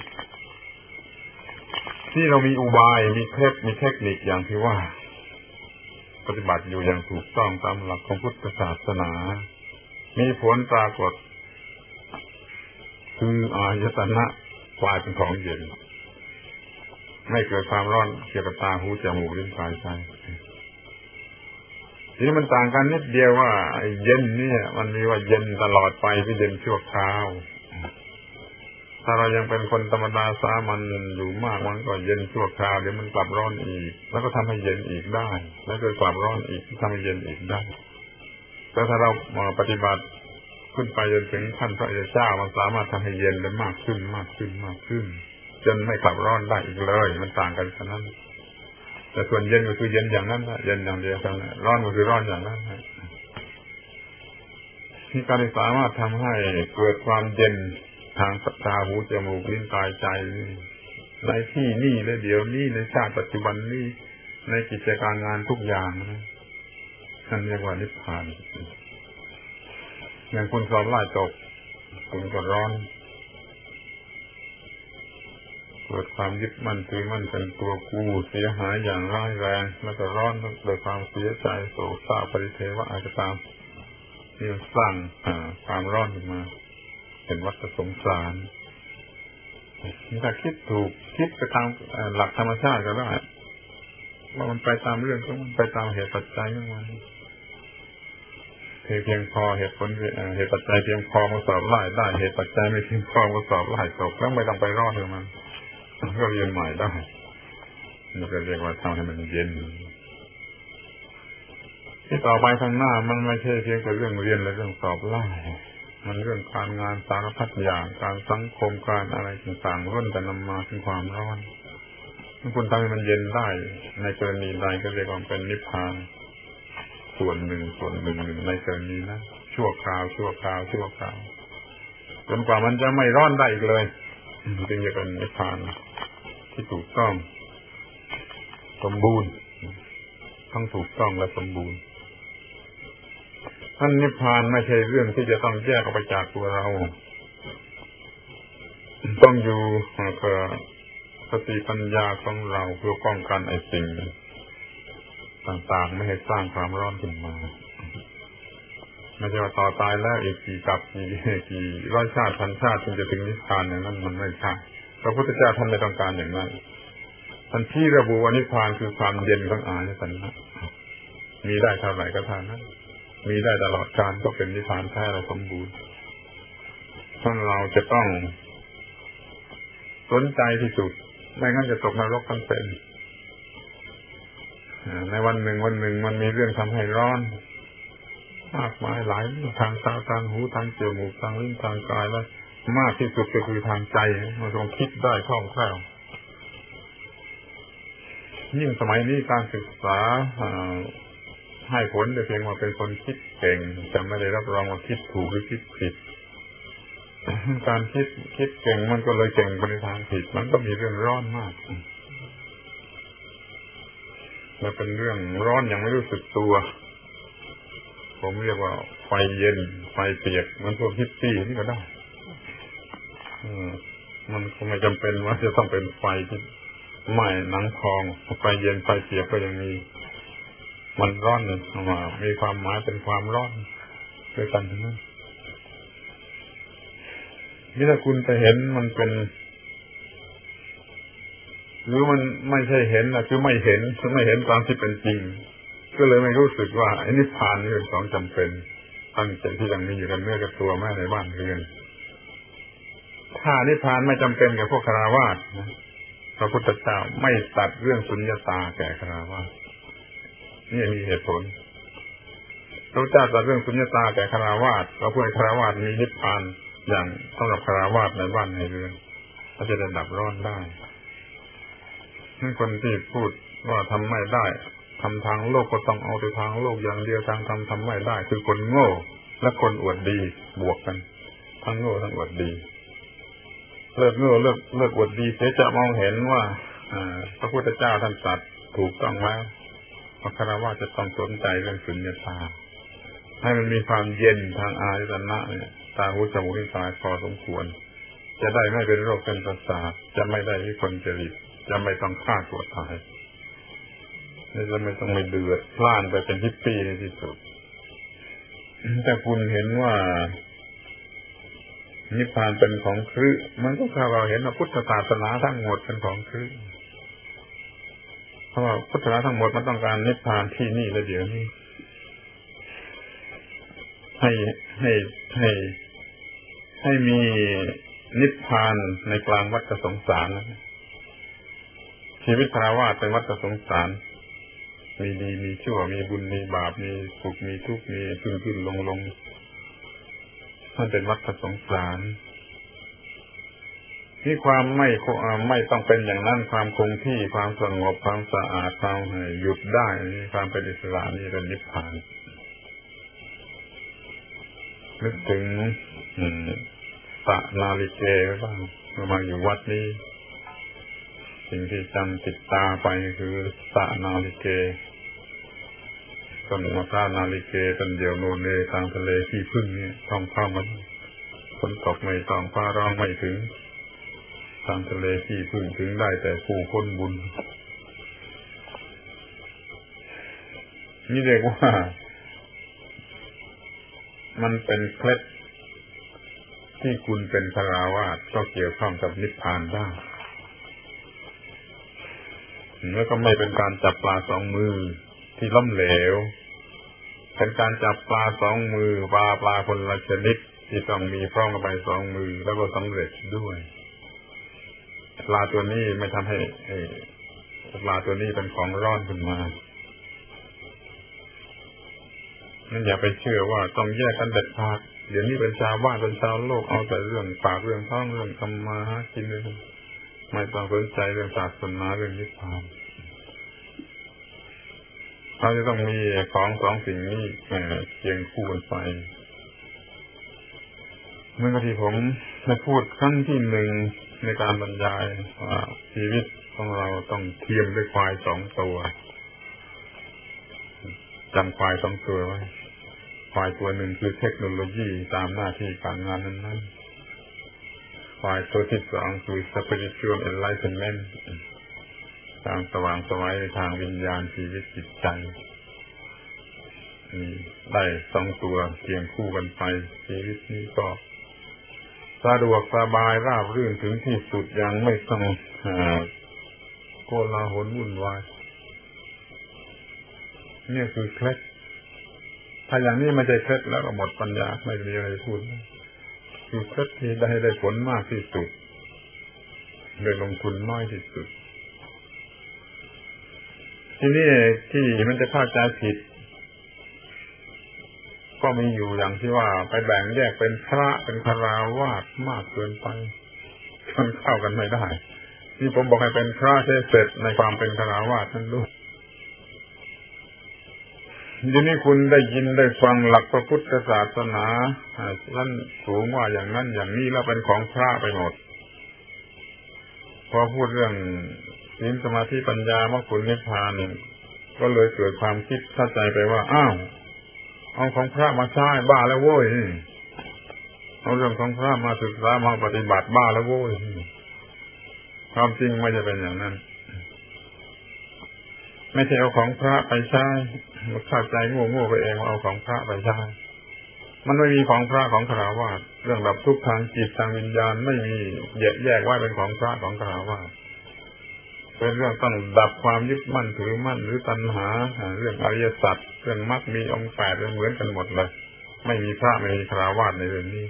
S1: ที่เรามีอุบายมีเทคนิคอย่างที่ว่าปฏิบัติอยู่อย่างถูกต้องตามหลักของพุทธศาสนามีผลปรากฏคืออายตนะกลายเป็นของเย็นไม่เกิดความร้อนเกี่ยวกับตาหูจมูกลิ้นกายใจทีนี้มันต่างกันนิดเดียวว่าเย็นเนี่ยมันมีว่าเย็นตลอดไปที่เย็นชั่วคราวถ้าเรายังเป็นคนธรรมดาสามัญอยู่มากมันก็เย็นชั่วคราวเดี๋ยวมันกลับร้อนอีกแล้วก็ทำให้เย็นอีกได้แล้วก็กลับร้อนอีกทำให้เย็นอีกได้แต่ถ้าเราปฏิบัติขึ้นไปจนถึงขั้นพระเจ้ามันสามารถทำให้เย็นได้มากขึ้นจนไม่กลับร้อนได้อีกเลยมันต่างกันฉะนั้นแต่ส่วนเย็นก็คือเย็นอย่างนั้นเย็นอย่างเดียวกันร้อนก็คือร้อนอย่างนั้นที่การสามารถทำให้เกิดความเย็นทางตาหูจมูกลิ้นกายใจในที่นี่และเดี๋ยวนี้ในชาติปัจจุบันนี้ในกิจการงานทุกอย่างนั่นเรียกว่านิพพานอย่างคุณสอบไล่ตกคุณก็ร้อนเกิดความยึดมั่นถือมั่นเป็นตัวกูเสียหายอย่างร้ายแรงแล้วก็ร้อนโดยความเสียใจโศกเศร้าปริเทวะอะไรก็ตามนี่สร้างความร้อนขึ้นมาเป็นวัฏสงสารถ้าคิดถูกคิดไปตามหลักธรรมชาติก็ได้ว่ามันไปตามเรื่องของมันไปตามเหตุปัจจัยของมันเพียงพอเหตุปัจจัยเพียงพอมาสอบไล่ได้เหตุปัจจัยไม่เพียงพอมาสอบไล่ตกแล้วไม่ต้องไปรอดเลยมันก็เรียนใหม่ได้นี่ก็เรียกว่าทำให้มันเย็นที่ต่อไปข้างหน้ามันไม่ใช่เพียงแต่เรื่องเรียนและเรื่องสอบไล่มันเรื่องการงานสารพัดอย่างการสังคมการอะไรต่างๆล้วนแต่นำมาถึงความร้อนถ้าคุณทำให้มันเย็นได้ในกรณีใดก็เรียกว่าเป็นนิพพานส่วนหนึ่งในกรณีนะชั่วคราวจนกว่ามันจะไม่ร้อนได้อีกเลยจึงจะเป็นนิพพานที่ถูกต้องสมบูรณ์ทั้งถูกต้องและสมบูรณ์ท่านนิพพานไม่ใช่เรื่องที่จะต้องแยกออกไปจากตัวเราต้องอยู่กับสติปัญญาของเราเพื่อป้องกันไอ้สิ่งต่างๆไม่ให้สร้างความร้อนขึ้นมาไม่ใช่ว่าต่อตายแล้วอีกกี่ร้อยชาติพันชาติจึงจะถึงนิพพานอย่างนั้นมันไม่ใช่พระพุทธเจ้าท่านไม่ต้องการอย่างนั้นท่านที่ระบุว่านิพพานคือความเย็นของอายตนะมีได้เท่าไหร่ก็เท่านั้นมีได้ตลอดกาลก็เป็นนิพพานแท้และสมบูรณ์ท่านเราจะต้องสนใจที่สุดไม่งั้นจะตกนรกทั้งเป็นในวันหนึ่งมันมีเรื่องทำให้ร้อนมากมายหลายทางตาทางหูทางจมูกทางลิ้นทางกายแล้วมากที่สุดก็คือทางใจมันต้องคิดได้คล่องแคล่วยิ่งสมัยนี้การศึกษาให้ผลแต่เพียงว่าเป็นคนคิดเก่งจะไม่ได้รับรองว่าคิดถูกหรือคิดผิดการคิดเก่งมันก็เลยเก่งไปในทางผิดมันก็มีเรื่องร้อนมากและเป็นเรื่องร้อนยังไม่รู้สึกตัวผมเรียกว่าไฟเย็นไฟเปียกมันพวกฮิปปี้นี่ก็ได้มันก็ไม่จำเป็นว่าจะต้องเป็นไฟที่ไหม้หนังทองไฟเย็นไฟเปียกก็ยังมีมันร้อนมามีความหมายเป็นความร้อนด้วยกันทั้งนั้นนี่ถ้าคุณไปเห็นมันเป็นหรือมันไม่ใช่เห็นนะคือไม่เห็นตามที่เป็นจริงก็เลยไม่รู้สึกว่าไอ้นิพพานนี่เป็นของจำเป็นตั้งใจที่ยังมีอยู่กันเนื้อกับตัวแม้ในบ้านเรือนถ้านิพพานไม่จำเป็นแก่พวกฆราวาสนะพระพุทธเจ้าไม่ตัดเรื่องสุญญตาแก่ฆราวาสนี่มีเหตุผลพระพุทธเจ้าตัดเรื่องสุญญตาแก่ฆราวาสเราพูดให้ฆราวาสมีนิพพานอย่างสำหรับฆราวาสในบ้านในเรือนก็จะได้ดับร้อนได้คนที่พูดว่าทำไม่ได้ทำทางโลกก็ต้องเอาแต่ทางโลกอย่างเดียวทางธรรมทำไม่ได้คือคนโง่และคนอวดดีบวกกันทั้งโง่ทั้งอวดดีเลิกโง่เลิกอวดดีเสียจะมองเห็นว่าพระพุทธเจ้าท่านตรัสถูกต้องแล้วพระฆราวาสจะต้องสนใจเรื่องสุญญตาให้มันมีความเย็นทางอายตนะเนี่ยตาหูจมูกลิ้นกายพอสมควรจะได้ไม่เป็นโรคเป็นประสาทจะไม่ได้วิกลจริตจะไม่ต้องฆ่าตัวตายนี่จะไม่ต้องไปเดือดพล่านไปเป็นฮิปปี้ในที่สุดแต่คุณเห็นว่านิพพานเป็นของครึมันก็ถ้าเราเห็นว่าพุทธศาสนาทั้งหมดเป็นของครึเพราะว่าพุทธศาสนาทั้งหมดมันต้องการนิพพานที่นี่และเดี๋ยวนี้ให้มีนิพพานในกลางวัฏสงสารชีวิตฆราวาสเป็นวัฏสงสารมีดีมีชั่วมีบุญมีบาปมีสุขมีทุกข์มีขึ้นลงมันเป็นวัฏสงสารที่ความไม่ต้องเป็นอย่างนั้นความคงที่ความสงบความสะอาดความหยุดได้ความเป็นอิสระนี่เป็นนิพพานนึกถึงสระนาลิเกบ้างมาอยู่วัดนี้สิ่งที่จำติดตาไปคือสระนาลิเกต้นมะพร้าวนาลิเกต้นเดียวโนเนทางทะเลที่พึ่งนี่ท้องฟ้ามันฝนตกไม่ต้องฟ้าร้องไม่ถึงทางทะเลที่พึ่งถึงได้แต่ผู้พ้นบุญนี่เรียกว่ามันเป็นเคล็ดที่คุณเป็นฆราวาสก็เกี่ยวข้องกับนิพพานได้แล้วก็ไม่เป็นการจับปลาสองมือที่ล้มเหลวเป็นการจับปลาสองมือปลาคนละชนิดที่ต้องมีพร้อมกันไปสองมือแล้วก็สำเร็จด้วยปลาตัวนี้ไม่ทำให้ปลาตัวนี้เป็นของร้อนขึ้นมานั่นอย่าไปเชื่อว่าต้องแยกกันเด็ดขาดเดี๋ยวนี้เป็นชาวบ้านเป็นชาวโลกเอาแต่เรื่องปากเรื่องท้องเรื่องทำมาหากินเลยไม่ต้องสนใจเรื่องศาสนาเรื่องนิพพานเขาจะต้องมีของสองสิ่งนี้เคียงคู่กันไปเมื่อที่ผมได้พูดครั้งที่หนึ่งในการบรรยายว่าชีวิตของเราต้องเทียมด้วยควายสองตัวจำควายสองตัวไว้ควายตัวหนึ่งคือเทคโนโลยีตามหน้าที่การงานนั้นๆควายตัวที่สองคือ spiritual enlightenment ทางสว่างไสวทางวิญญาณชีวิตจิตใจได้สองตัวเคียงคู่กันไปชีวิตนี้ก็สะดวกสบายราบรื่นถึงที่สุดยังไม่ต้องโกลาหลวุ่นวายนี่คือเคล็ดถ้าอย่างนี้ไม่ใช่เคล็ดแล้วก็หมดปัญญาไม่มีอะไรพูดคือเคล็ดที่ได้ผลมากที่สุดได้ลงทุนน้อยที่สุดที่นี่ที่มันจะเข้าใจผิดก็มีอยู่อย่างที่ว่าไปแบ่งแยกเป็นพระเป็นฆราวาสมากเกินไปมันเข้ากันไม่ได้ที่ผมบอกให้เป็นพระเสร็จในความเป็นฆราวาสนั่นด้วยทีนี้คุณได้ยินได้ฟังหลักพระพุทธศาสนาท่านสูงว่าอย่างนั้นอย่างนี้แล้วเป็นของพระไปหมดพอพูดเรื่องศีลสมาธิปัญญามรรคผลนิพพานก็เลยเกิดความคิดเข้าใจไปว่าอ้าวเอาของพระมาใช้บ้าแล้วโว้ยเอาเรื่องของพระมาศึกษามาปฏิบัติบ้าแล้วโว้ยความจริงไม่จะเป็นอย่างนั้นไม่ใช่เอาของพระไปใช้มันเข้าใจโง่ๆไปเองว่าเอาของพระไปใช้มันไม่มีของพระของฆราวาสเรื่องดับทุกข์ทางจิตทางวิญญาณไม่มีแยกไว้เป็นของพระของฆราวาสเป็นเรื่องต้องดับความยึดมั่นถือมั่นหรือตัณหาเรื่องอริยสัจเรื่องมรรคมีองค์8เหมือนกันหมดเลยไม่มีพระไม่มีฆราวาสในเรื่องนี้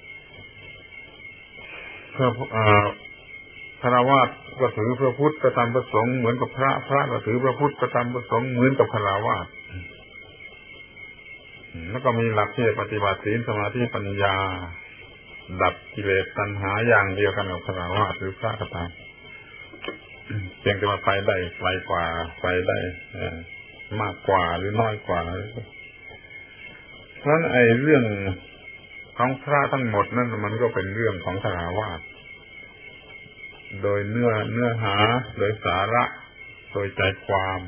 S1: เพื่อฆราวาสก็ถือพระพุทธพระธรรมพระสงฆ์เหมือนกับพระก็ถือพระพุทธพระธรรมพระสงฆ์เหมือนกับฆราวาสแล้วก็มีหลักที่ปฏิบัติศีลสมาธิปัญญาดับกิเลสตัณหาอย่างเดียวกันกับฆราวาสหรือพระก็ตามเพียงแต่ว่าไปได้ไกลกว่าไปได้มากกว่าหรือน้อยกว่าเพราะฉะนั้นไอ้เรื่องของพระทั้งหมดนั่นมันก็เป็นเรื่องของฆราวาสโดยเนื้อหาโดยสาระโดยใจความ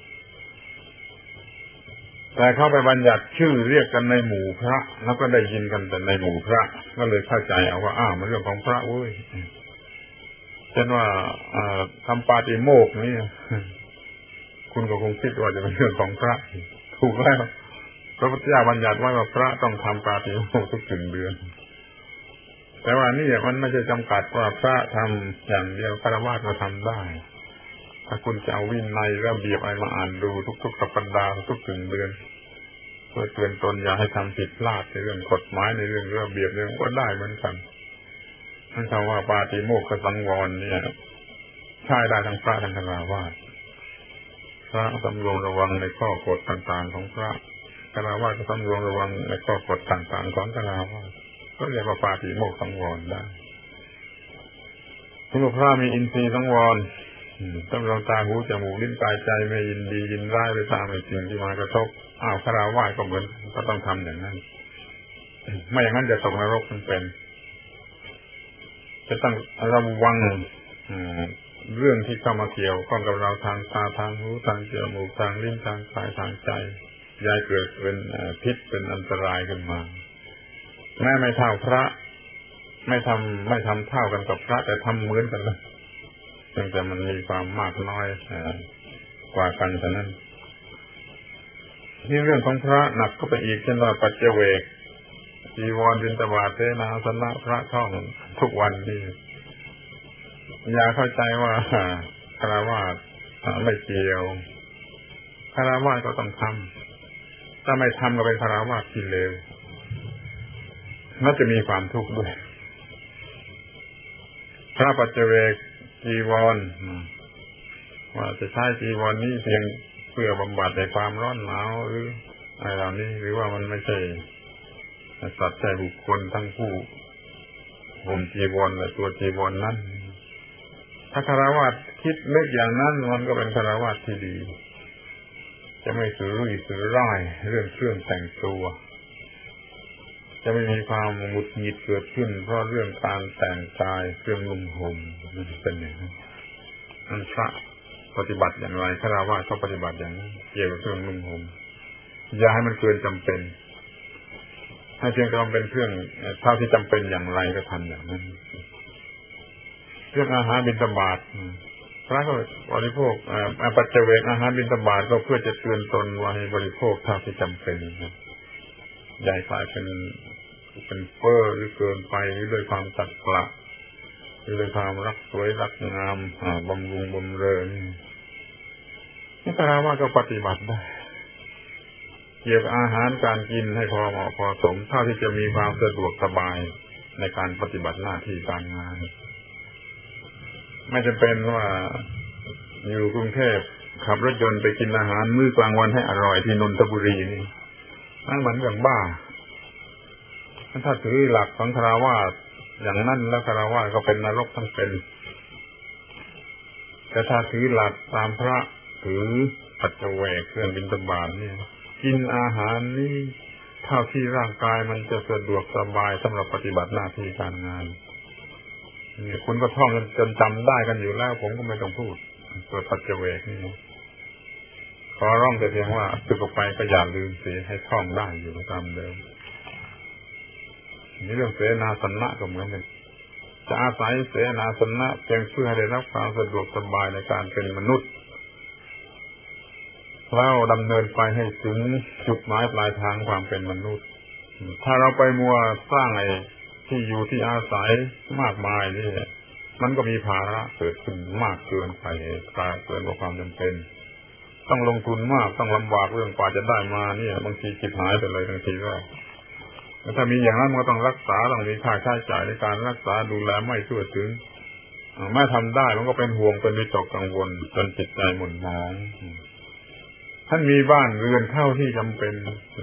S1: แต่เข้าไปบัญญัติชื่อเรียกกันในหมู่พระแล้วก็ได้ยินกันแต่ในหมู่พระก็เลยเข้าใจเอาว่ามันเรื่องของพระเว้ยเช่นว่าทำปาฏิโมกข์นี่คุณก็คงคิดว่าจะเป็นเรื่องของพระถูกแล้วพระพุทธเจ้าบัญญัติไว้ว่าพระต้องทำปาฏิโมกข์ทุกเดือนแต่ว่านี่มันไม่ใช่จำกัดว่าพระทำอย่างเดียวฆราวาสก็ทำได้ถ้าคุณจะเอาวินัยระเบียบอะไรมาอ่านดูทุกๆสัปดาห์ทุกๆเดือนเพื่อเตือนตนอย่าให้ทำผิดพลาดในเรื่องกฎหมายในเรื่องระเบียบเรื่องก็ได้เหมือนกันนั่นคำว่าปาฏิโมกขสังวรเนี่ยใช้ได้ทั้งพระทั้งฆราวาสพระสำรวมระวังในข้อกฎต่างๆของพระฆราวาสก็สำรวมระวังในข้อกฎต่างๆของฆราวาสก็เรียกว่าปาฏิโมกขสังวรได้ถึงพระมีอินทรีย์สังวรสำรวมตาหูจมูกลิ้นกายใจไม่ยินดียินร้ายไปตามในสิ่งที่มากระทบฆราวาสก็เหมือนก็ต้องทำอย่างนั้นไม่อย่างนั้นจะตกนรกเป็นจะต้องระวังเรื่องที่เข้ามาเกี่ยวข้องกับเราทางตาทางหูทางจมูกทางลิ้นทางกายทางใจอย่าเกิดเป็นพิษเป็นอันตรายขึ้นมาแม้ไม่เท่าพระไม่ทำเท่ากันกับพระแต่ทำเหมือนกันเลยแต่มันมีความมากน้อยกว่ากันเท่านั้นที่เรื่องของพระหนักก็ไปอีกเช่นว่าปัจเจเวกจีวรบิณฑบาตเสนาสนะพระท่องทุกวันนี่อย่าเข้าใจว่าฆราวาสไม่เกี่ยวฆราวาสก็ต้องทำถ้าไม่ทำก็เป็นฆราวาสที่เลวน่าจะมีความทุกข์ด้วยพระปัจเจเวกจีวรว่าจะใช้จีวรนี้เพียงเพื่อบำบัดในความร้อนหนาวหรืออะไรเหล่านี้หรือว่ามันไม่ใช่สัตว์ใจบุคคลทั้งผู้ห่มจีวรและตัวจีวรนั้นถ้าคฤหัสถ์คิดนึกอย่างนั้นมันก็เป็นคฤหัสถ์ที่ดีจะไม่สุรุ่ยสุร่ายเรื่องเครื่องแต่งตัวจะไม่มีความหงุดหงิดเกิดขึ้นเพราะเรื่องการแต่งกายเครื่องนุ่งห่มมันเป็นอย่างนั้นนั่นพระปฏิบัติอย่างไรคฤหัสถ์เขาปฏิบัติอย่างนั้นเกี่ยวกับเครื่องนุ่งห่มอย่าให้มันเกินจำเป็นให้เพียงแต่เป็นเครื่องเท่าที่จำเป็นอย่างไรก็ทำอย่างนั้นเรื่องอาหารบิณฑบาตพระก็บริโภคปัจเจเวกอาหารบิณฑบาตก็เพื่อจะเตือนตนว่าให้บริโภคเท่าที่จำเป็นใหญ่กลายเป็นเฟ้อหรือเกินไปหรือโดยความตัดกละหรือโดยความรักสวยรักงามบำรุงบำเรอนี่แปลว่าก็ปฏิบัติได้เกี่ยวกับอาหารการกินให้พอเหมาะพอสมเท่าที่จะมีความสะดวกสบายในการปฏิบัติหน้าที่การงานไม่จำเป็นว่าอยู่กรุงเทพขับรถยนต์ไปกินอาหารมื้อกลางวันให้อร่อยที่นนทบุรีนี่นั่นเหมือนอย่างบ้าถ้าถือหลักของคฤหัสถ์อย่างนั้นแล้วคฤหัสถ์ก็เป็นนรกทั้งเป็นแต่ถ้าถือหลักตามพระถือปัจเจเวกเครื่องบิณฑบาตเนี่ยกินอาหารนี้เท่าที่ร่างกายมันจะสะดวกสบายสำหรับปฏิบัติหน้าที่การงานนี่คุณก็ท่องจนจำได้กันอยู่แล้วผมก็ไม่ต้องพูดตัวปัจเจเวกนี่ขอร้องแต่เพียงว่าสึกออกไปก็อย่าลืมสิให้ท่องได้อยู่ตามเดิมนี่เรื่องเสนาสนะก็เหมือนกันจะอาศัยเสนาสนะเพียงเพื่อให้ได้รับความสะดวกสบายในการเป็นมนุษย์แล้วดำเนินไปให้ถึงจุดหมายปลายทางความเป็นมนุษย์ถ้าเราไปมัวสร้างไอ้ที่อยู่ที่อาศัยมากมายนี่มันก็มีภาระเกิดขึ้นมากเกินไปเกินกว่าความจำเป็นต้องลงทุนมากต้องลำบากเรื่องกว่าจะได้มาเนี่ยบางทีจิตหายไปเลยบางทีก็ถ้ามีอย่างนั้นมันก็ต้องรักษาต้องมีค่าใช้จ่ายในการรักษาดูแลไม่ทั่วถึงไม่ทำได้มันก็เป็นห่วงเป็นวิตกกังวลจนจิตใจหม่นหมองท่านมีบ้านเรือนเท่าที่จำเป็น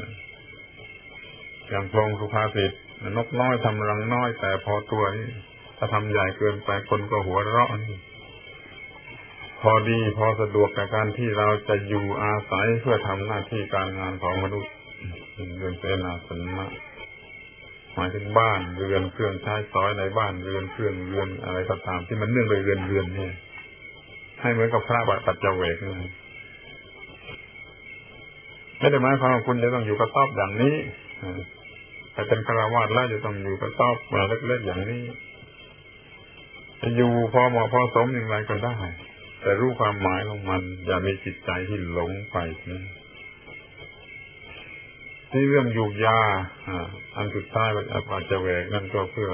S1: อย่างพงสุภาษิตนกน้อยทำรังน้อยแต่พอตัวนี่ถ้าทำใหญ่เกินไปคนก็หัวเราะพอดีพอสะดวกกับการที่เราจะอยู่อาศัยเพื่อทำหน้าที่การงานของมนุษย์เรื่องเสนาสนะหมายถึงบ้านเรือนเครื่องใช้สอยในบ้านเรือนเครื่องเรือนอะไรก็ตามที่มันเนื่องโดยเรือนนี่ให้เหมือนกับพระปัจเจเวกนี่ไม่ได้หมายความว่าคุณจะต้องอยู่กระต๊อบอย่างนี้แต่เป็นคฤหัสถ์แล้วจะต้องอยู่กระต๊อบเล็กๆอย่างนี้จะอยู่พอเหมาะพอสมอย่างไรก็ได้แต่รู้ความหมายของมันอย่ามีจิตใจที่หลงไปที่เรื่องยูกยาอันสุดท้ายปัจเจเวกนั่นก็เพื่อ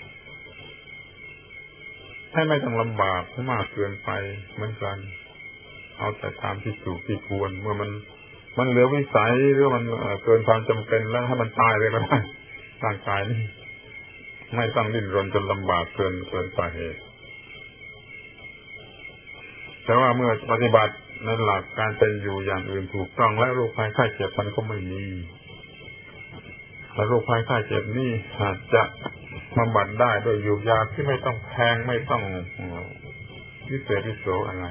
S1: ให้ไม่ต้องลำบากมากเกินไปเหมือนกันเอาแต่ตามที่ถูกที่ควรเมื่อมันเหลือวิสัยหรือมันเกินความจำเป็นแล้วให้มันตายเลยก็ได้ร่างกายนี่ไม่ต้องดิ้นรนจนลำบากเกินไปเหตุแต่ว่าเมื่อปฏิบัติในหลักการเป็นอยู่อย่างอื่นถูกต้องและโรคภัยไข้เจ็บมันก็ไม่มีแต่โรคภัยไข้เจ็บนี่อาจจะบำบัดได้โดยยูกยาที่ไม่ต้องแพงไม่ต้องวิเศษวิโสอะไร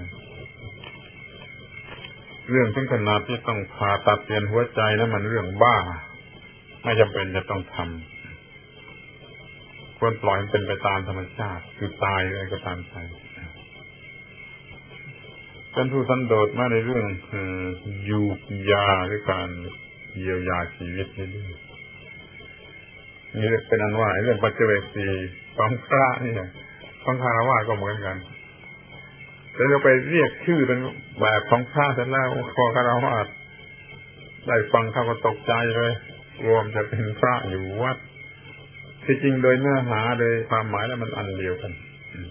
S1: เรื่องถึงขนาดที่ต้องผ่าตัดเปลี่ยนหัวใจนั้นมันเรื่องบ้าไม่จำเป็นจะต้องทำควรปล่อยมันเป็นไปตามธรรมชาติคือตายอะไรก็ตามใจเป็นผู้สันโดษมาในเรื่องยูกยาหรือการเยียวยาชีวิตนี่เป็นอันว่าเรื่องปัจเจเวกสี่ของพระนี่ของคฤหัสถ์ก็เหมือนกันแต่เราไปเรียกชื่อเป็นแบบของพระเสร็จแล้วพอคฤหัสถ์ได้ฟังเขาก็ตกใจเลยรวมจะเป็นพระอยู่วัดที่จริงโดยเนื้อหาโดยความหมายแล้วมันอันเดียวกัน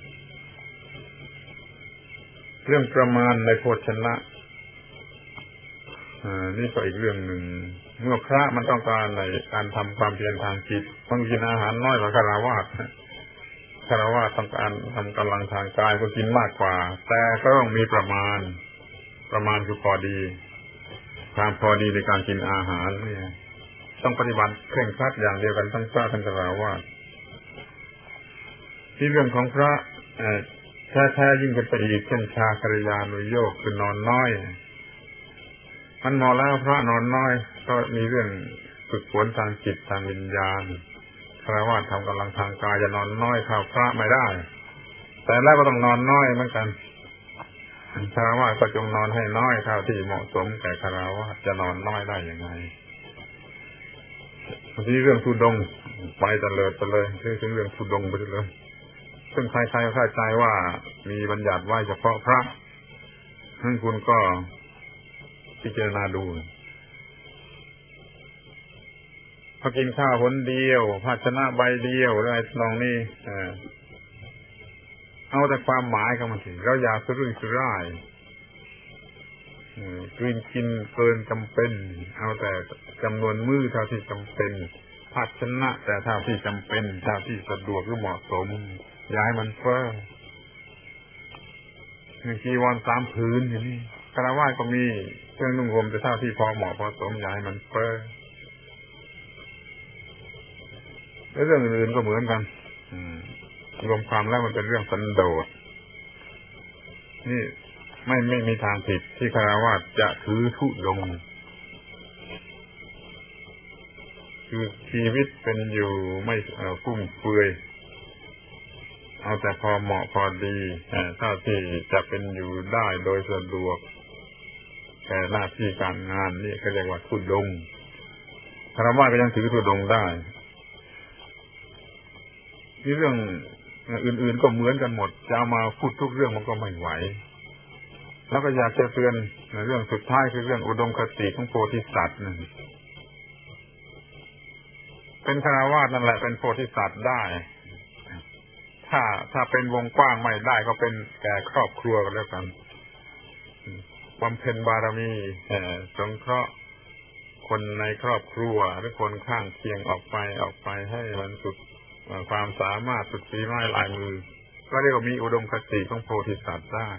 S1: เรื่องประมาณในโภชนะนี่ก็อีกเรื่องหนึ่งเมื่อพระมันต้องการในการทำความเพียรทางจิตต้องกินอาหารน้อยกว่าคฤหัสถ์ต้องการทำกำลังทางกายก็กินมากกว่าแต่ก็ต้องมีประมาณคือพอดีความพอดีในการกินอาหารเนี่ยต้องปฏิบัติเคร่งครัดอย่างเดียวกันทั้งพระทั้งฆราวาสที่เรื่องของพระแท้ๆยิ่งขึ้นไปอีกเช่นชาคริยานุโยคคือนอนน้อยมันเหมาะแล้วพระนอนน้อยก็มีเรื่องฝึกฝนทางจิตทางวิญญาณฆราวาสทำกำลังทางกายจะนอนน้อยเข้าพระไม่ได้แต่แล้วก็ต้องนอนน้อยเหมือนกันฆราวาสก็จงนอนให้น้อยเท่าที่เหมาะสมแก่ฆราวาสจะนอนน้อยได้ยังไงทีเรื่องทุดงไปตะเลิดไปเลยถึงเรื่องทุดงไปเลยซึ่งใครๆเข้าใจว่ามีบัญญัติไว้เฉพาะพระซึ่งคุณก็พิจารณาดูพอกินข้าวหนเดียวภาชนะใบเดียวอะไรลองนี่เอาแต่ความหมายของมันสิเราอย่าสุรุ่ยสุร่ายกินเกินจำเป็นเอาแต่จำนวนมื้อเท่าที่จำเป็นภาชนะแต่เท่าที่จำเป็นเท่าที่สะดวกหรือเหมาะสมอย่าให้มันเฟ้อจีวร3 ผืนอย่างนี้ฆราวาสก็มีเครื่องนุ่งห่มแต่เท่าที่พอเหมาะพอสมอย่าให้มันเฟ้อเรื่องอื่นก็เหมือนกันรวมความแล้วมันเป็นเรื่องสันโดษนี่ไม่มีทางผิดที่ฆราวาสจะถือธุดงค์คือชีวิตเป็นอยู่ไม่ฟุ่มเฟือยเอาแต่พอเหมาะพอดีเท่าที่จะเป็นอยู่ได้โดยสะดวกแก่หน้าที่การงานนี่ก็เรียกว่าธุดงค์ฆราวาสก็ยังถือธุดงค์ได้ที่เรื่องอื่นๆก็เหมือนกันหมดจะเอามาพูดทุกเรื่องมันก็ไม่ไหวแล้วก็อยากจะเตือนเรื่องสุดท้ายคือเรื่องอุดมคติของโพธิสัตว์นั่นเป็นฆราวาสนั่นแหละเป็นโพธิสัตว์ได้ถ้าเป็นวงกว้างไม่ได้ก็เป็นแก่ครอบครัวกันแล้วกันบำเพ็ญบารมีสงเคราะห์คนในครอบครัวหรือคนข้างเคียงออกไปให้มันสุดความสามารถสุดฝีไม้ลายมือก็เรียกว่ามีอุดมคติของโพธิสัตว์ได้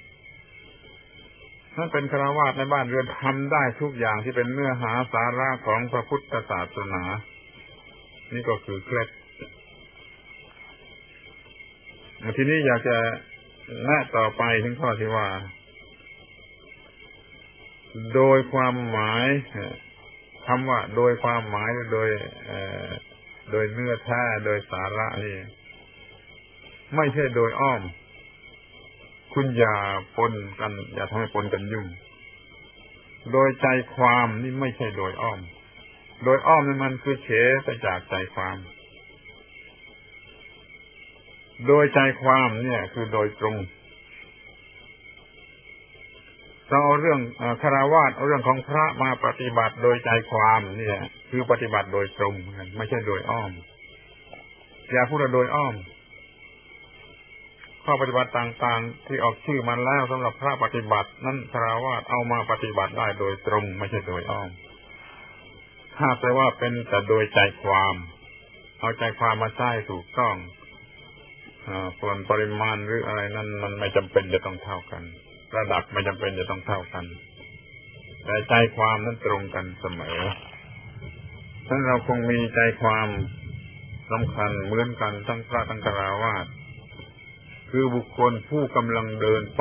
S1: นั่นเป็นฆราวาสในบ้านเรือนทำได้ทุกอย่างที่เป็นเนื้อหาสาระของพระพุทธศาสนานี่ก็คือเคล็ดทีนี้อยากจะแนะต่อไปถึงข้อที่ว่าโดยความหมายคำว่าโดยความหมายโดยเนื้อแท้โดยสาระนี่ไม่ใช่โดยอ้อมคุณอย่าปนกันอย่าทำให้ปนกันยุ่งโดยใจความนี่ไม่ใช่โดยอ้อมโดยอ้อมนี่มันคือเฉไปจากใจความโดยใจความเนี่ยคือโดยตรงเราเอาเรื่องฆราวาสเอาเรื่องของพระมาปฏิบัติโดยใจความเนี่ยคือปฏิบัติโดยตรงไม่ใช่โดยอ้อมอย่าพูดโดยอ้อมข้อปฏิบัติต่างๆที่ออกชื่อมันแล้วสำหรับพระปฏิบัตินั้นฆราวาสเอามาปฏิบัติได้โดยตรงไม่ใช่โดยอ้อมถ้าแปลว่าเป็นแต่โดยใจความเอาใจความมาใช้ถูกต้องส่วนปริมาณหรืออะไรนั้นมันไม่จำเป็นจะต้องเท่ากันระดับไม่จำเป็นจะต้องเท่ากันแต่ใจความนั้นตรงกันเสมอฉะนั้นเราคงมีใจความสำคัญเหมือนกันทั้งพระทั้งฆราวาสคือบุคคลผู้กำลังเดินไป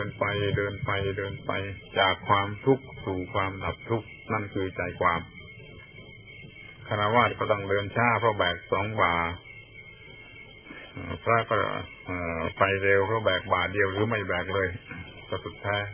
S1: จากความทุกข์สู่ความดับทุกข์นั่นคือใจความฆราวาสก็ต้องเดินช้าเพราะแบก2 บ่าพระก็ไปเร็วเพราะแบกบ่าเดียวหรือไม่แบกเลยก็สุดท้าย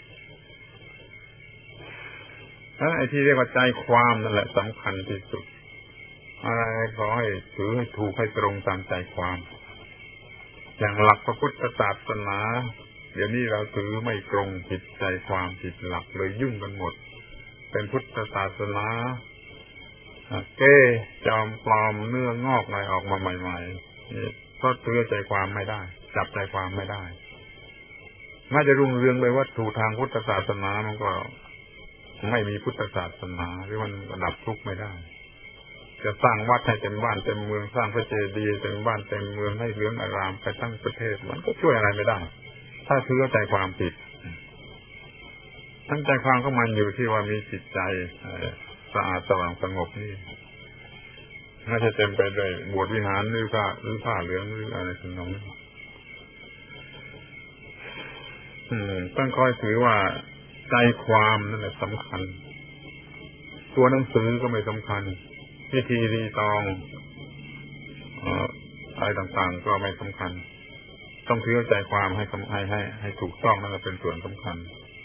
S1: แล้วไอ้ที่เรียกว่าใจความนั่นแหละสำคัญที่สุดอะไรขอให้ถือให้ถูกให้ตรงตามใจความอย่างหลักพระพุทธศาสนาเดี๋ยวนี้เราถือไม่ตรงผิดใจความผิดหลักเลยยุ่งกันหมดเป็นพุทธศาสนาเก้จอมปลอมเนื้องอกอะไรออกมาใหม่ๆก็ถือใจความไม่ได้จับใจความไม่ได้แม้จะรุ่งเรืองเลยว่าถูกทางพุทธศาสนามันก็ไม่มีพุทธศาสนาหรือมันดับทุกข์ไม่ได้จะสร้างวัดให้เต็มบ้านเต็มเมืองสร้างพระเจดีย์เต็มบ้านเต็มเมืองให้เหลืองอารามไปทั้งประเทศมันก็ช่วยอะไรไม่ได้ถ้าถือใจความผิดทั้งใจความก็มันอยู่ที่ว่ามีจิตใจสะอาดสว่างสงบนี่ไม่ใช่เต็มไปด้วยบวชวิหารหรือผ้าเหลืองหรืออะไรทำนองนี้ต้องคอยถือว่าใจความนั่นแหละสำคัญตัวหนังสือก็ไม่สำคัญวิธีรีตองอะไรต่างๆก็ไม่สำคัญต้องถือใจความให้ถูกต้องนั่นเป็นส่วนสำคัญ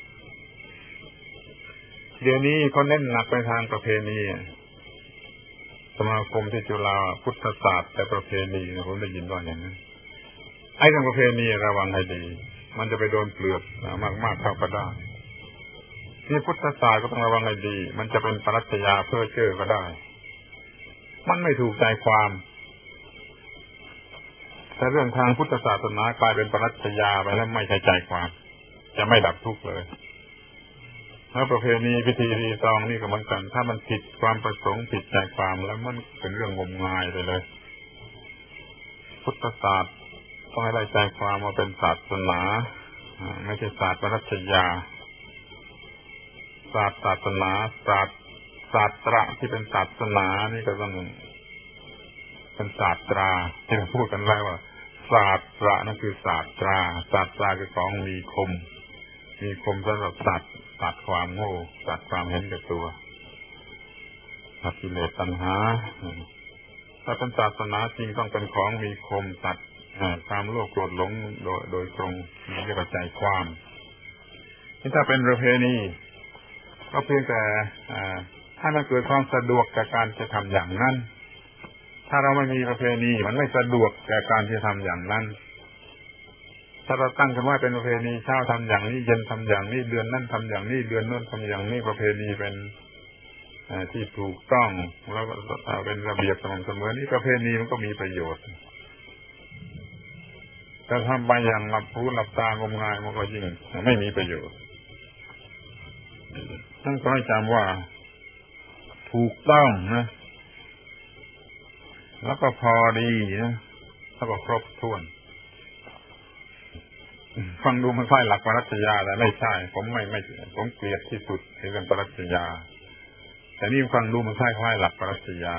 S1: เดี๋ยวนี้เขาเน้นหนักไปทางประเพณีสมาคมที่จุฬาพุทธศาสตร์แต่ประเพณีผมได้ยินว่าอย่างนั้นไอ้เรื่องประเพณีระวังให้ดีมันจะไปโดนเปลือกมากๆเข้าก็ได้ที่พุทธศาสตร์ก็ต้องระวังให้ดีมันจะเป็นปรัชญาเพ้อเจ้อก็ได้มันไม่ถูกใจความแต่เรื่องทางพุทธศาสนากลายเป็นปรัชญาไปแล้วไม่ใช่ใจความจะไม่ดับทุกข์เลยแล้วประเพณีพิธีรีตองนี่ก็เหมือนกันถ้ามันผิดความประสงค์ผิดใจความแล้วมันเป็นเรื่องงมงายไปเลยพุทธศาสตร์ต้องให้ได้ใจความมาเป็นศาสนาไม่ใช่ศาสตร์ปรัชญาศาสนาศาสตราที่เป็นศาสนานี่ก็ต้องเป็นศาสตราที่เราพูดกันไว้ว่าศาสตรานั่นคือศาสตราคือของมีคมสำหรับตัดความโง่ตัดความเห็นแก่ตัวตัดกิเลสตัณหาถ้าเป็นศาสนาจริงต้องเป็นของมีคมตัดความโลภโกรธหลงโดยตรงนี่เรียกว่าใจความถ้าเป็นประเพณีก็เพียงแต่ให้มันเกิดความสะดวกกับการจะทำอย่างนั้นถ้าเราไม่มีประเพณีมันไม่สะดวกแก่การที่ทำอย่างนั้นถ้าเราตั้งกันว่าเป็นประเพณีเช้าทำอย่างนี้เย็นทำอย่างนี้เดือนนั้นทำอย่างนี้เดือนโน้นทำอย่างนี้ประเพณีเป็นที่ถูกต้องแล้วก็เป็นระเบียบสม่ำเสมอนี่ประเพณีมันก็มีประโยชน์แต่ทำไปอย่างหลับหูหลับตางมงายมันก็ยิ่งไม่มีประโยชน์ต้องคอยจำว่าถูกต้องนะแล้วก็พอดีนะแล้วก็ครบถ้วนฟังดูมันคล้ายหลักปรัชญาแต่ไม่ใช่ผมเกลียดที่สุดในเรื่องปรัชญาแต่นี่ฟังดูมันคล้ายหลักปรัชญา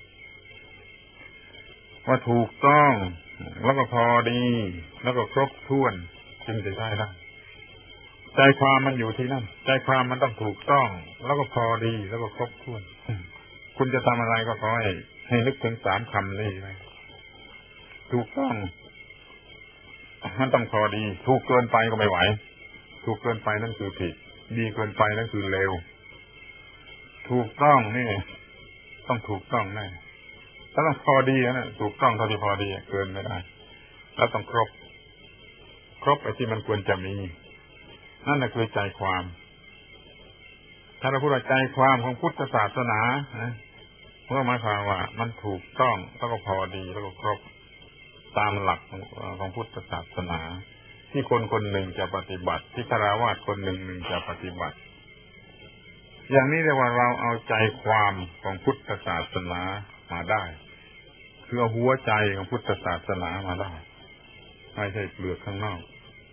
S1: ว่าถูกต้องแล้วก็พอดีแล้วก็ครบถ้วนจึงจะใช่ได้ใจความมันอยู่ที่นั่นใจความมันต้องถูกต้องแล้วก็พอดีแล้วก็ครบถ้วนคุณจะทำอะไรก็ขอให้นึกถึง3 คำนี้นะถูกต้องมันต้องพอดีถูกเกินไปก็ไม่ไหวถูกเกินไปนั่นคือผิดดีเกินไปนั่นคือเลวถูกต้องนี่ต้องถูกต้องแน่ถ้าต้องพอดีนะถูกต้องเท่าที่พอดีเกินไม่ได้แล้วต้องครบไอ้ที่มันควรจะมีนั่นแหละคือใจความถ้าเราพูดว่าใจความของพุทธศาสนาเมื่อหมายความว่ามันถูกต้องแล้วก็พอดีแล้วก็ครบตามหลักของพุทธศาสนาที่คนหนึ่งจะปฏิบัติที่ฆราวาสคนหนึ่งจะปฏิบัติอย่างนี้เรียกว่าเราเอาใจความของพุทธศาสนามาได้คือเอาหัวใจของพุทธศาสนามาได้ไม่ใช่เปลือกข้างนอก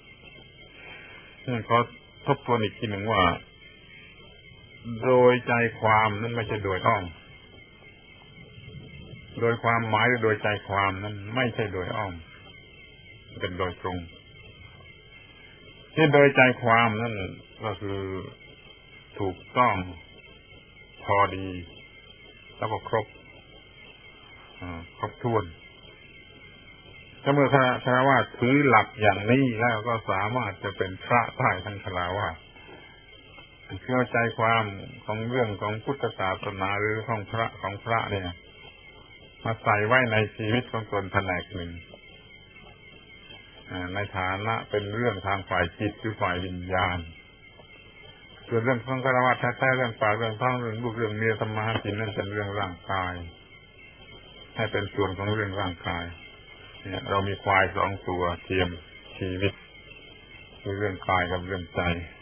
S1: ขอทบทวนอีกทีหนึ่งว่าโดยใจความนั้นไม่ใช่โดยอ้อมโดยความหมายหรือโดยใจความนั้นไม่ใช่โดยอ้อมเป็นโดยตรงที่โดยใจความนั่นก็คือถูกต้องพอดีแล้วก็ครบถ้วนถ้าเมื่อฆราวาสถือหลักอย่างนี้แล้วก็สามารถจะเป็นพระได้ทั้งฆราวาสคือใจความของเรื่องของพุทธศาสนาหรือของพระเนี่ยมาใส่ไว้ในชีวิตของตนแผนกหนึ่งในฐานะเป็นเรื่องทางฝ่ายจิตหรือฝ่ายวิญญาณส่วนเรื่องของฆราวาสแท้ๆเรื่องปากเรื่องท้องเรื่องลูกเรื่องเมียทำมาหากินนั่นเป็นเรื่องร่างกายให้เป็นส่วนของเรื่องร่างกายเนี่ยเรามีควาย2 ตัวเทียมชีวิตคือเรื่องกายกับเรื่องใจ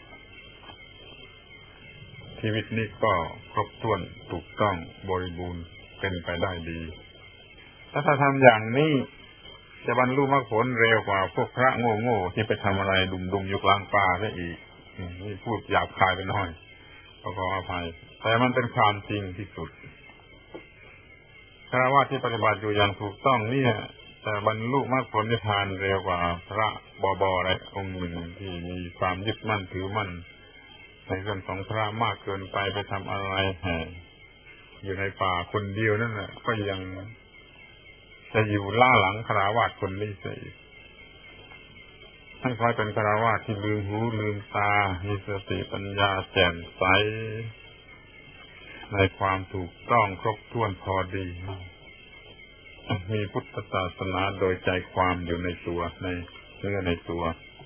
S1: ชีวิตนี้ก็ครบถ้วนถูกต้องบริบูรณ์เป็นไปได้ดีถ้าทำอย่างนี้จะบรรลุมรรคผลเร็วกว่าพวกพระโง่ๆที่ไปทำอะไรดุมๆอยู่กลางป่าซะอีกนี่พูดหยาบคายไปหน่อยขออภัยแต่มันเป็นความจริงที่สุดคฤหัสถ์ที่ปฏิบัติอยู่อย่างถูกต้องเนี่ยแต่บรรลุมรรคผลนิพพานเร็วกว่าพระบอะไรองค์หนึ่งที่มีความยึดมั่นถือมั่นในเรื่องของพระมากเกินไปทำอะไรอยู่ในป่าคนเดียวนั่นแหละก็ยังจะอยู่ล่าหลังคฤหัสถ์คนนี้เสียอีกท่านคอยเป็นคฤหัสถ์ที่ลืมหูลืมตามีสติปัญญาแจ่มใสในความถูกต้องครบถ้วนพอดีมีพุทธศาสนาโดยใจความอยู่ในตัวในเนื้อในตัว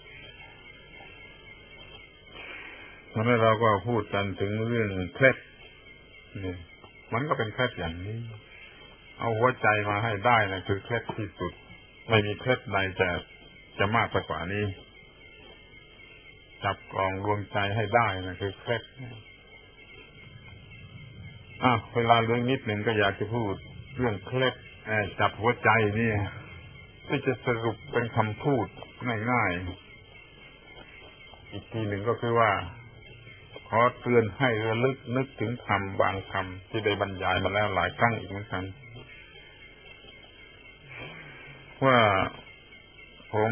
S1: วันนี้เราก็พูดกันถึงเรื่องเคล็ดนี่มันก็เป็นเคล็ดอย่างนี้เอาหัวใจมาให้ได้นะคือเคล็ดที่สุดไม่มีเคล็ดใดจะมากไปกว่านี้จับกล่องดวงใจให้ได้นะคือเคล็ดเวลาเรื่องนิดหนึ่งก็อยากจะพูดเรื่องเคล็ดจับหัวใจนี่ที่จะสรุปเป็นคำพูดง่ายๆอีกทีหนึ่งก็คือว่าขอเตือนให้ระลึกนึกถึงคำบางคำที่ได้บรรยายมาแล้วหลายครั้งอีกเหมือนกันว่าผม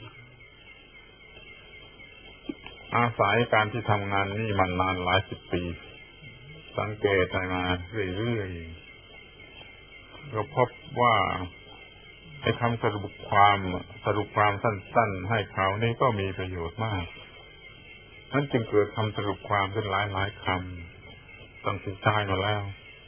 S1: อาศัยการที่ทำงานนี่มานานหลายสิบปีสังเกตมาเรื่อยๆก็พบว่าไอ้คำสรุปความสั้นๆให้เขานี่ก็มีประโยชน์มากนั้นจึงเกิดคำสรุปความขึ้นหลายคำตั้งแต่ใช้มาแล้ว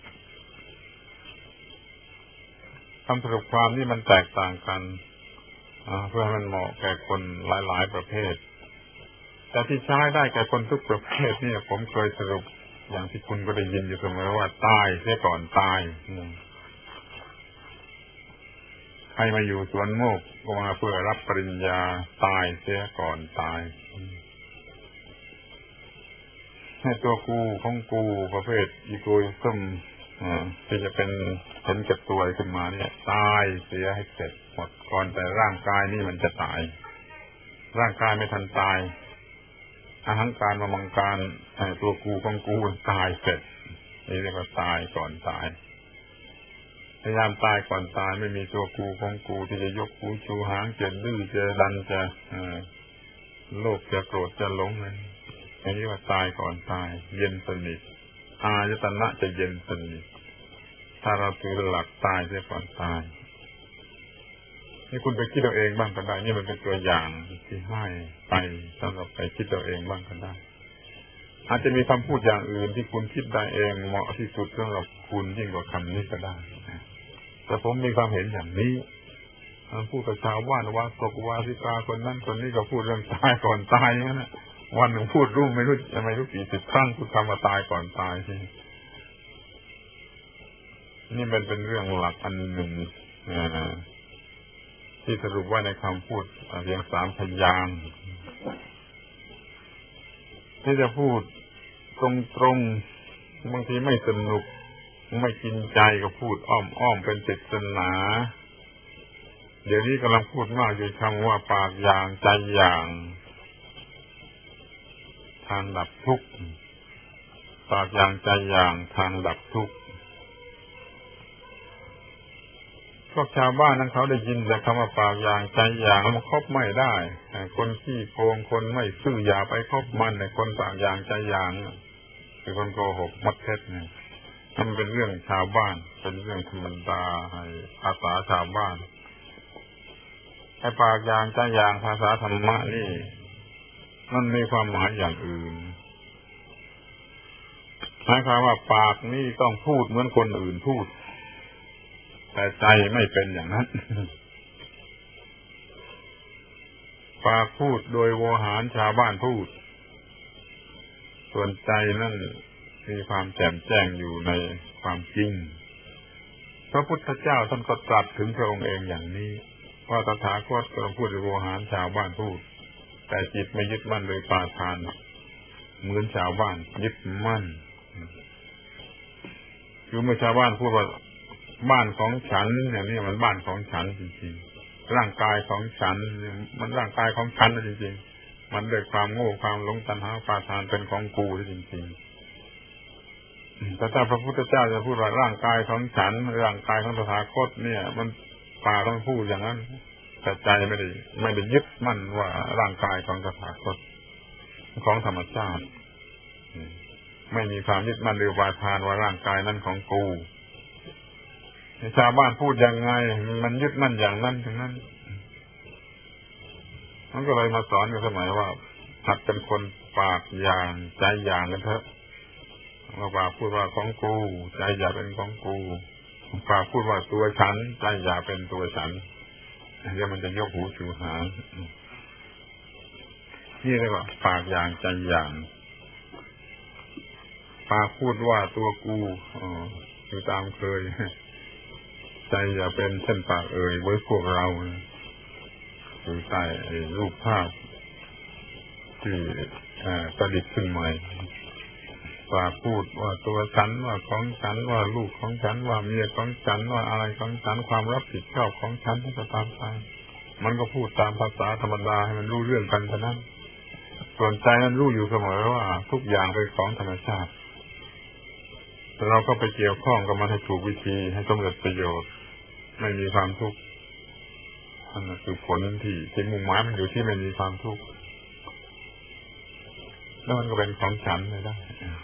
S1: คำสรุปความนี่มันแตกต่างกันเพื่อให้มันเหมาะแก่คนหลายประเภทแต่ที่ใช้ได้แก่คนทุกประเภทนี่ผมเคยสรุปอย่างที่คุณก็ได้ยินอยู่เสมอว่าตายเสียก่อนตายใครมาอยู่สวนโมกข์ก็มาเพื่อรับปริญญาตายเสียก่อนตายให้ตัวกูของกูประเภทอีโกอิซึมที่จะเป็นเห็นแก่ตัวขึ้นมาเนี่ยตายเสียให้เสร็จหมดก่อนแต่ร่างกายนี่มันจะตายร่างกายไม่ทันตายอหังการมามังการตัวกูของกูตายเสร็จนี่เรียกว่าตายก่อนตายพยายามตายก่อนตายไม่มีตัวกูของกูที่จะยกหูชูหางจะดื้อจะดันจะโลภจะโกรธจะหลงเลยอันนี้ว่าตายก่อนตายเย็นสนิทอายตนะจะเย็นสนิทถ้าเราถือหลักตายเสียก่อนตายนี่คุณไปคิดเอาเองบ้างก็ได้นี่มันเป็นตัวอย่างที่ให้ไปสำหรับไปคิดเอาเองบ้างก็ได้อาจจะมีคำพูดอย่างอื่นที่คุณคิดได้เองเหมาะที่สุดสำหรับคุณยิ่งกว่าคำนี้ก็ได้แต่ผมมีความเห็นอย่างนี้พูดกับชาวบ้านว่าตกวาสิกาคนนั้นคนนี้ก็พูดเรื่องตายก่อนตายอย่างนั้นนะวันหนึ่งพูดรู้ไม่รู้กี่สิบครั้งพูดคำว่าตายก่อนตายนี่มันเป็นเรื่องหลักอันหนึ่งที่สรุปว่าในคำพูดเพียง3 พยางค์ที่จะพูดตรงๆบางทีไม่สนุกไม่กินใจก็พูดอ้อมเป็นปริศนาเดี๋ยวนี้กำลังพูดมากอยู่คำว่าปากอย่างใจอย่างทางดับทุกข์ปากอย่างใจอย่างทางดับทุกข์พวกชาวบ้านนั้นเขาได้ยินแต่คำว่าปากอย่างใจอย่างมันคบไม่ได้คนขี้โกงคนไม่ซื่ออย่าไปคบมันในคนปากอย่างใจอย่างคือคนโกหกมัดเท็จเนี่ยมันเป็นเรื่องชาวบ้านเป็นเรื่องธรรมดาให้ภาษาชาวบ้านไอ้ปากอย่างใจอย่างภาษาธรรมะนี่มันมีความหมายอย่างอื่นหมายความว่าปากนี่ต้องพูดเหมือนคนอื่นพูดแต่ใจไม่เป็นอย่างนั้นปากพูดโดยโวหารชาวบ้านพูดส่วนใจนั่นมีความแจ่มแจ้งอยู่ในความจริงพระพุทธเจ้าท่านก็ตรัสถึงพระองค์เองอย่างนี้ว่าตถาคตกำลังพูดโดยโวหารชาวบ้านพูดแต่จิตไม่ยึดมั่นโดยปาทานเหมือนชาวบ้านยึดมั่นคือเมื่อชาวบ้านพูดว่าบ้านของฉันอย่างนี้มันบ้านของฉันจริงๆร่างกายของฉันมันร่างกายของฉันจริงๆมันด้วยความโง่ความหลงตัณหาปาทานเป็นของกูจริงๆแต่ถ้าพระพุทธเจ้าจะพูดว่าร่างกายของฉันร่างกายของตถาคตเนี่ยมันปากต้องพูดอย่างนั้นแต่ใจไม่ได้ยึดมั่นว่าร่างกายของตถาคตของธรรมชาติไม่มีความยึดมั่นหรือวาทานว่าร่างกายนั้นของกูชาวบ้านพูดยังไงมันยึดมั่นอย่างนั้นถึงนั้นมันก็เลยมาสอนในสมัยว่าหัดเป็นคนปากอย่างใจอย่างกันเถอะเราปากพูดว่าของกูใจอย่าเป็นของกูปากพูดว่าตัวฉันใจอย่าเป็นตัวฉันเดี๋ยวมันจะยกหูชูหางนี่เรียกว่าปากอย่างใจอย่างปากพูดว่าตัวกูอยู่ตามเคยใจอย่าเป็นเช่นปากเอ่ยไว้พวกเราอยู่ใต้รูปภาพที่ประดิษฐ์ขึ้นใหม่ปากพูดว่าตัวฉันว่าของฉันว่าลูกของฉันว่าเมียของฉันว่าอะไรของฉันความรับผิดชอบของฉันก็ตามไปมันก็พูดตามภาษาธรรมดาให้มันรู้เรื่องกันเท่านั้นส่วนใจมันรู้อยู่เสมอว่าทุกอย่างเป็นของธรรมชาติเราก็ไปเกี่ยวข้องกับมันให้ถูกวิธีให้สำเร็จประโยชน์ไม่มีความทุกข์นั่นคือผลที่มุ่งหมายมันอยู่ที่ไม่มีความทุกข์แล้วมันก็เป็นของฉันไม่ได้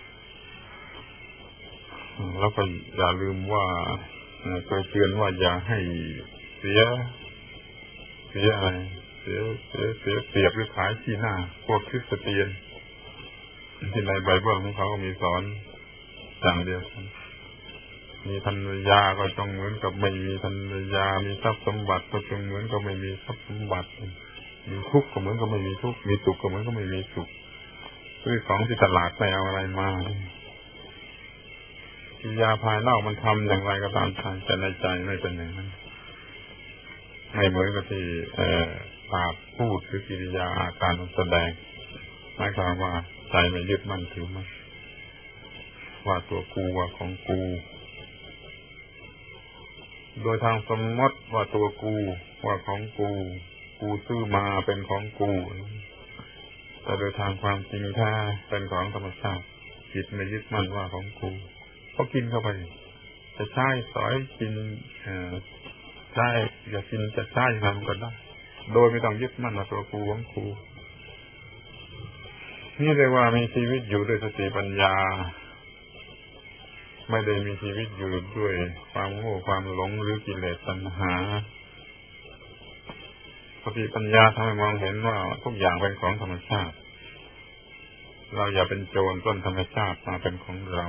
S1: แล้วก็อย่าลืมว่าเคยเตือนว่าอย่าให้เสียอะไรเสียเปรียบหรือขายที่หน้าพวกคริสเตียนที่ในไบเบิลของเขาก็มีสอนอย่างเดียวกันมีภรรยาก็ต้องเหมือนกับไม่มีภรรยามีทรัพย์สมบัติก็จงเหมือนกับไม่มีทรัพย์สมบัติมีทุกข์ก็เหมือนกับไม่มีทุกข์มีสุขก็เหมือนกับไม่มีสุขซื้อของที่ตลาดไปเอาอะไรมากิริยาภายนอกมันทำอย่างไรก็ตามแต่ในใจไม่เป็นอย่างนั้นไม่เหมือนกับที่ปากพูดหรือกิริยาอาการแสดงหมายความว่าใจไม่ยึดมั่นถือมั่นว่าตัวกูว่าของกูโดยทางสมมติว่าตัวกูว่าของกูซื้อมาเป็นของกูแต่โดยทางความจริงแท้เป็นของธรรมชาติจิตไม่ยึดมั่นว่าของกูก็กินเข้าไปจะใช้สอยกินใช่อย่ากินจะใช้ทำก็ได้โดยไม่ต้องยึดมั่นว่าตัวกูของกูนี่เรียกว่ามีชีวิตอยู่ด้วยสติปัญญาไม่ได้มีชีวิตอยู่ด้วยความโง่ความหลงหรือกิเลสตัณหาสติปัญญาทำให้มองเห็นว่าทุกอย่างเป็นของธรรมชาติเราอย่าเป็นโจรปล้นธรรมชาติมาเป็นของเรา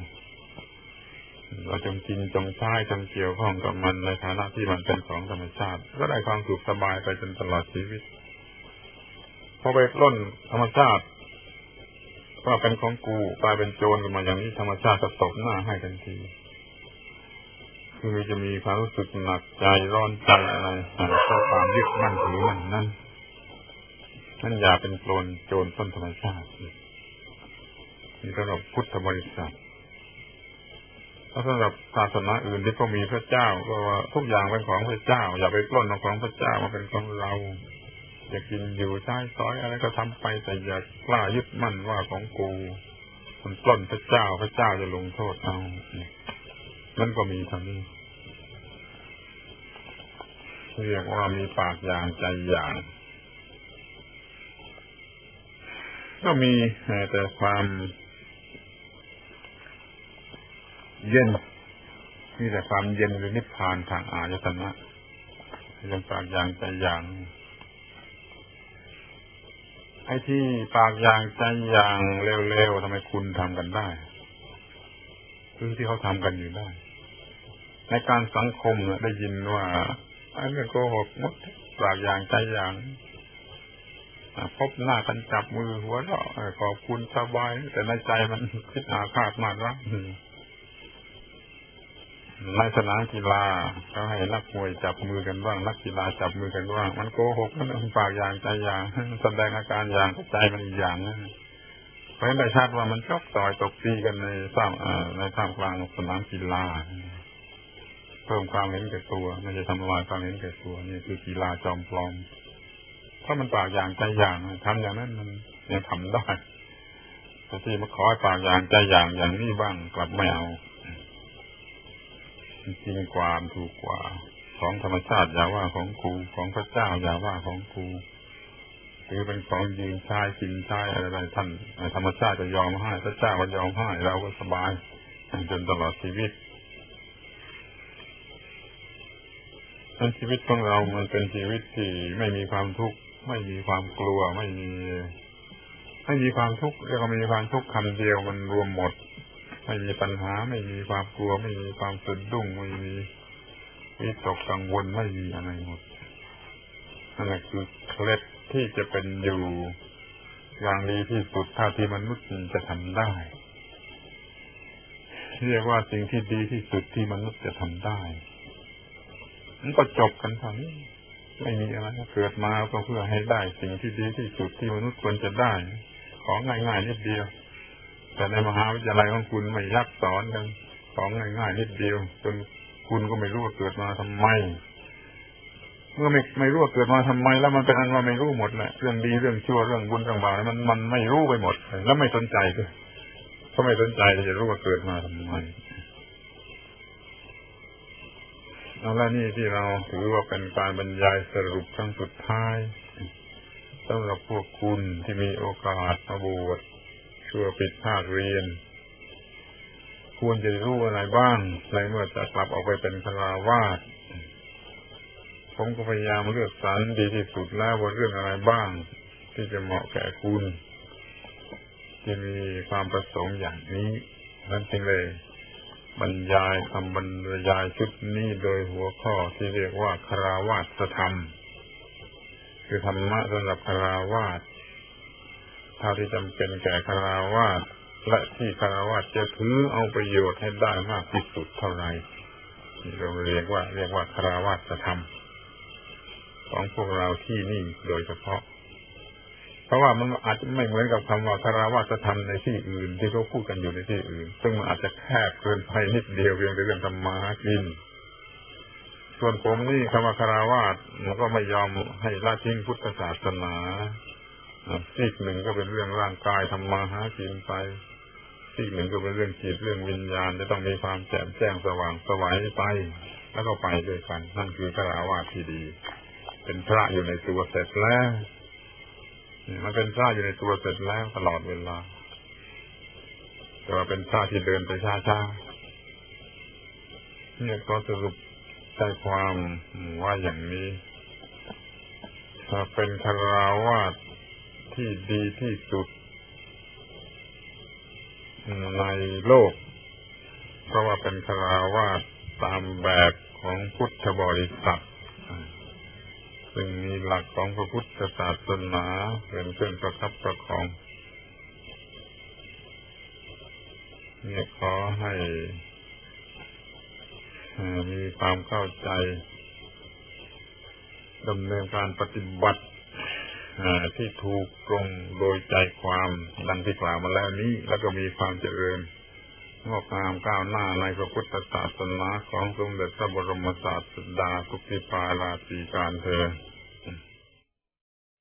S1: จงกินจงใช้จงเกี่ยวข้องกับมันในฐานะที่มันเป็นของธรรมชาติก็ได้ความสุขสบายไปจนตลอดชีวิตพอไปปล้นธรรมชาติว่าเป็นของกูกลายเป็นโจรกันมาอย่างนี้ธรรมชาติจะตบหน้าให้ทันทีคือจะมีความรู้สึกหนักใจร้อนใจอะไรเพราะความยึดมั่นถือมั่นนั่นอย่าเป็นโจรต้นธรรมชาตินี่สำหรับพุทธบริษัทถ้าสำหรับศาสนาอื่นที่เขามีพระเจ้าก็ว่าทุกอย่างเป็นของพระเจ้าอย่าไปปล้นเอาของพระเจ้ามาเป็นของเราอยากกินอยู่ใช้สอยอะไรก็ทำไปแต่อย่ากล้ายึดมั่นว่าของกูมันปล้นพระเจ้าจะลงโทษเอานั่นก็มีเท่านี้เรียกว่ามีปากอย่างใจอย่างก็มีแต่ความเย็นมีแต่ความเย็นหรือนิพพานทางอายตนะเป็นปากอย่างใจอย่างไอ้ที่ปากอย่างใจอย่างเร็วๆทำไมคุณทำกันได้คือที่เขาทำกันอยู่ได้ในการสังคมได้ยินว่าไอ้เรื่องโกหกมดปากอย่างใจอย่างพบหน้ากันจับมือหัวเราะขอบคุณสบายแต่ในใจมันคิดอาฆาตมาร้ายในสนามกีฬาเขาให้นักมวยจับมือกันบ้างนักกีฬาจับมือกันบ้างมันโกหกมันปากอย่างใจอย่างแสดงอาการอย่างใจมันอีกอย่างนะเพราะฉะนั้นได้ชัดว่ามันชกต่อยตบตีกันในท่ามกลางสนามกีฬาเพิ่มความเห็นแก่ตัวไม่ใช่ทำลายความเห็นแก่ตัวนี่คือกีฬาจอมปลอมถ้ามันปากอย่างใจอย่างทำอย่างนั้นมันยังทำได้แต่ที่มาขอปากอย่างใจอย่างนี้บ้างกลับไม่เอาจริงกว่าถูกกว่าของธรรมชาติอย่าว่าของกูของพระเจ้าอย่าว่าของกูหรือเป็นของยืนใช้กินใช้อะไรท่านธรรมชาติจะยอมให้พระเจ้าก็ยอมให้เราก็สบายจนตลอดชีวิตชีวิตของเรามันเป็นชีวิตที่ไม่มีความทุกข์ไม่มีความกลัวไม่มีความทุกข์เรียกว่ามีความทุกข์คำเดียวมันรวมหมดไม่มีปัญหาไม่มีความกลัวไม่มีความสะดุ้งไม่มีวิตกกังวลไม่มีอะไรหมดนั่นแหละคือเคล็ดที่จะเป็นอยู่อย่างดีที่สุดเท่าที่มนุษย์จะทำได้เรียกว่าสิ่งที่ดีที่สุดที่มนุษย์จะทำได้มันก็จบกันเท่านี้ไม่มีอะไรเกิดมาก็เพื่อให้ได้สิ่งที่ดีที่สุดที่มนุษย์ควรจะได้ของง่ายๆนิดเดียวแต่ในมหาวิทยาลัยของคุณไม่ยักสอนกันของง่ายๆนิดเดียวจนคุณก็ไม่รู้ว่าเกิดมาทำไมเมื่อไม่รู้ว่าเกิดมาทำไมแล้วมันเป็นอันว่าไม่รู้หมดแหละเรื่องดีเรื่องชั่วเรื่องบุญเรื่องบาปมันไม่รู้ไปหมดแล้วไม่สนใจด้วยเขาไม่สนใจจะรู้ว่าเกิดมาทำไมเอาละนี่ที่เราถือว่าเป็นการบรรยายสรุปครั้งสุดท้ายสำหรับพวกคุณที่มีโอกาสมาบวชชั่วปิดภาคเรียนควรจะรู้อะไรบ้างในเมื่อจะกลับออกไปเป็นฆราวาสผมก็พยายามเลือกสรรดีที่สุดแล้วว่าเรื่องอะไรบ้างที่จะเหมาะแก่คุณที่มีความประสงค์อย่างนี้นั่นเองเลยบรรยายคำบรรยายชุดนี้โดยหัวข้อที่เรียกว่าฆราวาสธรรมคือธรรมะสำหรับฆราวาสเท่าที่จำเป็นแก่ฆราวาสและที่ฆราวาสจะถือเอาประโยชน์ให้ได้มากที่สุดเท่าไหร่เราเรียกว่าฆราวาสธรรมของพวกเราที่นี่โดยเฉพาะเพราะว่ามันอาจจะไม่เหมือนกับคำว่าฆราวาสธรรมในที่อื่นที่เขาพูดกันอยู่ในที่อื่นซึ่งมันอาจจะแคบเกินไปนิดเดียวเพียงแต่เรื่องธรรมะกินส่วนผมนี่คำว่าฆราวาสมันก็ไม่ยอมให้ละทิ้งพุทธศาสนาอีกหนึ่งก็เป็นเรื่องร่างกายทำมาหากินไปอีกหนึ่งก็เป็นเรื่องจิตเรื่องวิญญาณจะต้องมีความแจ่มแจ้งสว่างไสวไปแล้วก็ไปด้วยกันนั่นคือฆราวาสที่ดีเป็นพระอยู่ในตัวเสร็จแล้วมันเป็นพระอยู่ในตัวเสร็จแล้วตลอดเวลาแต่ว่าเป็นพระที่เดินไปช้าๆเนี่ยก็สรุปใจความว่าอย่างนี้ถ้าเป็นฆราวาสที่ดีที่สุดในโลกเพราะว่าเป็นฆราวาสตามแบบของพุทธบริษัทซึ่งมีหลักของพระพุทธศาสนาเป็นเครื่องประคับประคองเนี่ยขอให้มีความเข้าใจดำเนินการปฏิบัติที่ถูกตรงโดยใจความดังที่กล่าวมาแล้วนี้แล้วก็มีความเจริญงอกงามก้าวหน้าในพระพุทธศาสนาของสมเด็จพระบรมศาสดาทุกทิพาราตรีการเทอญ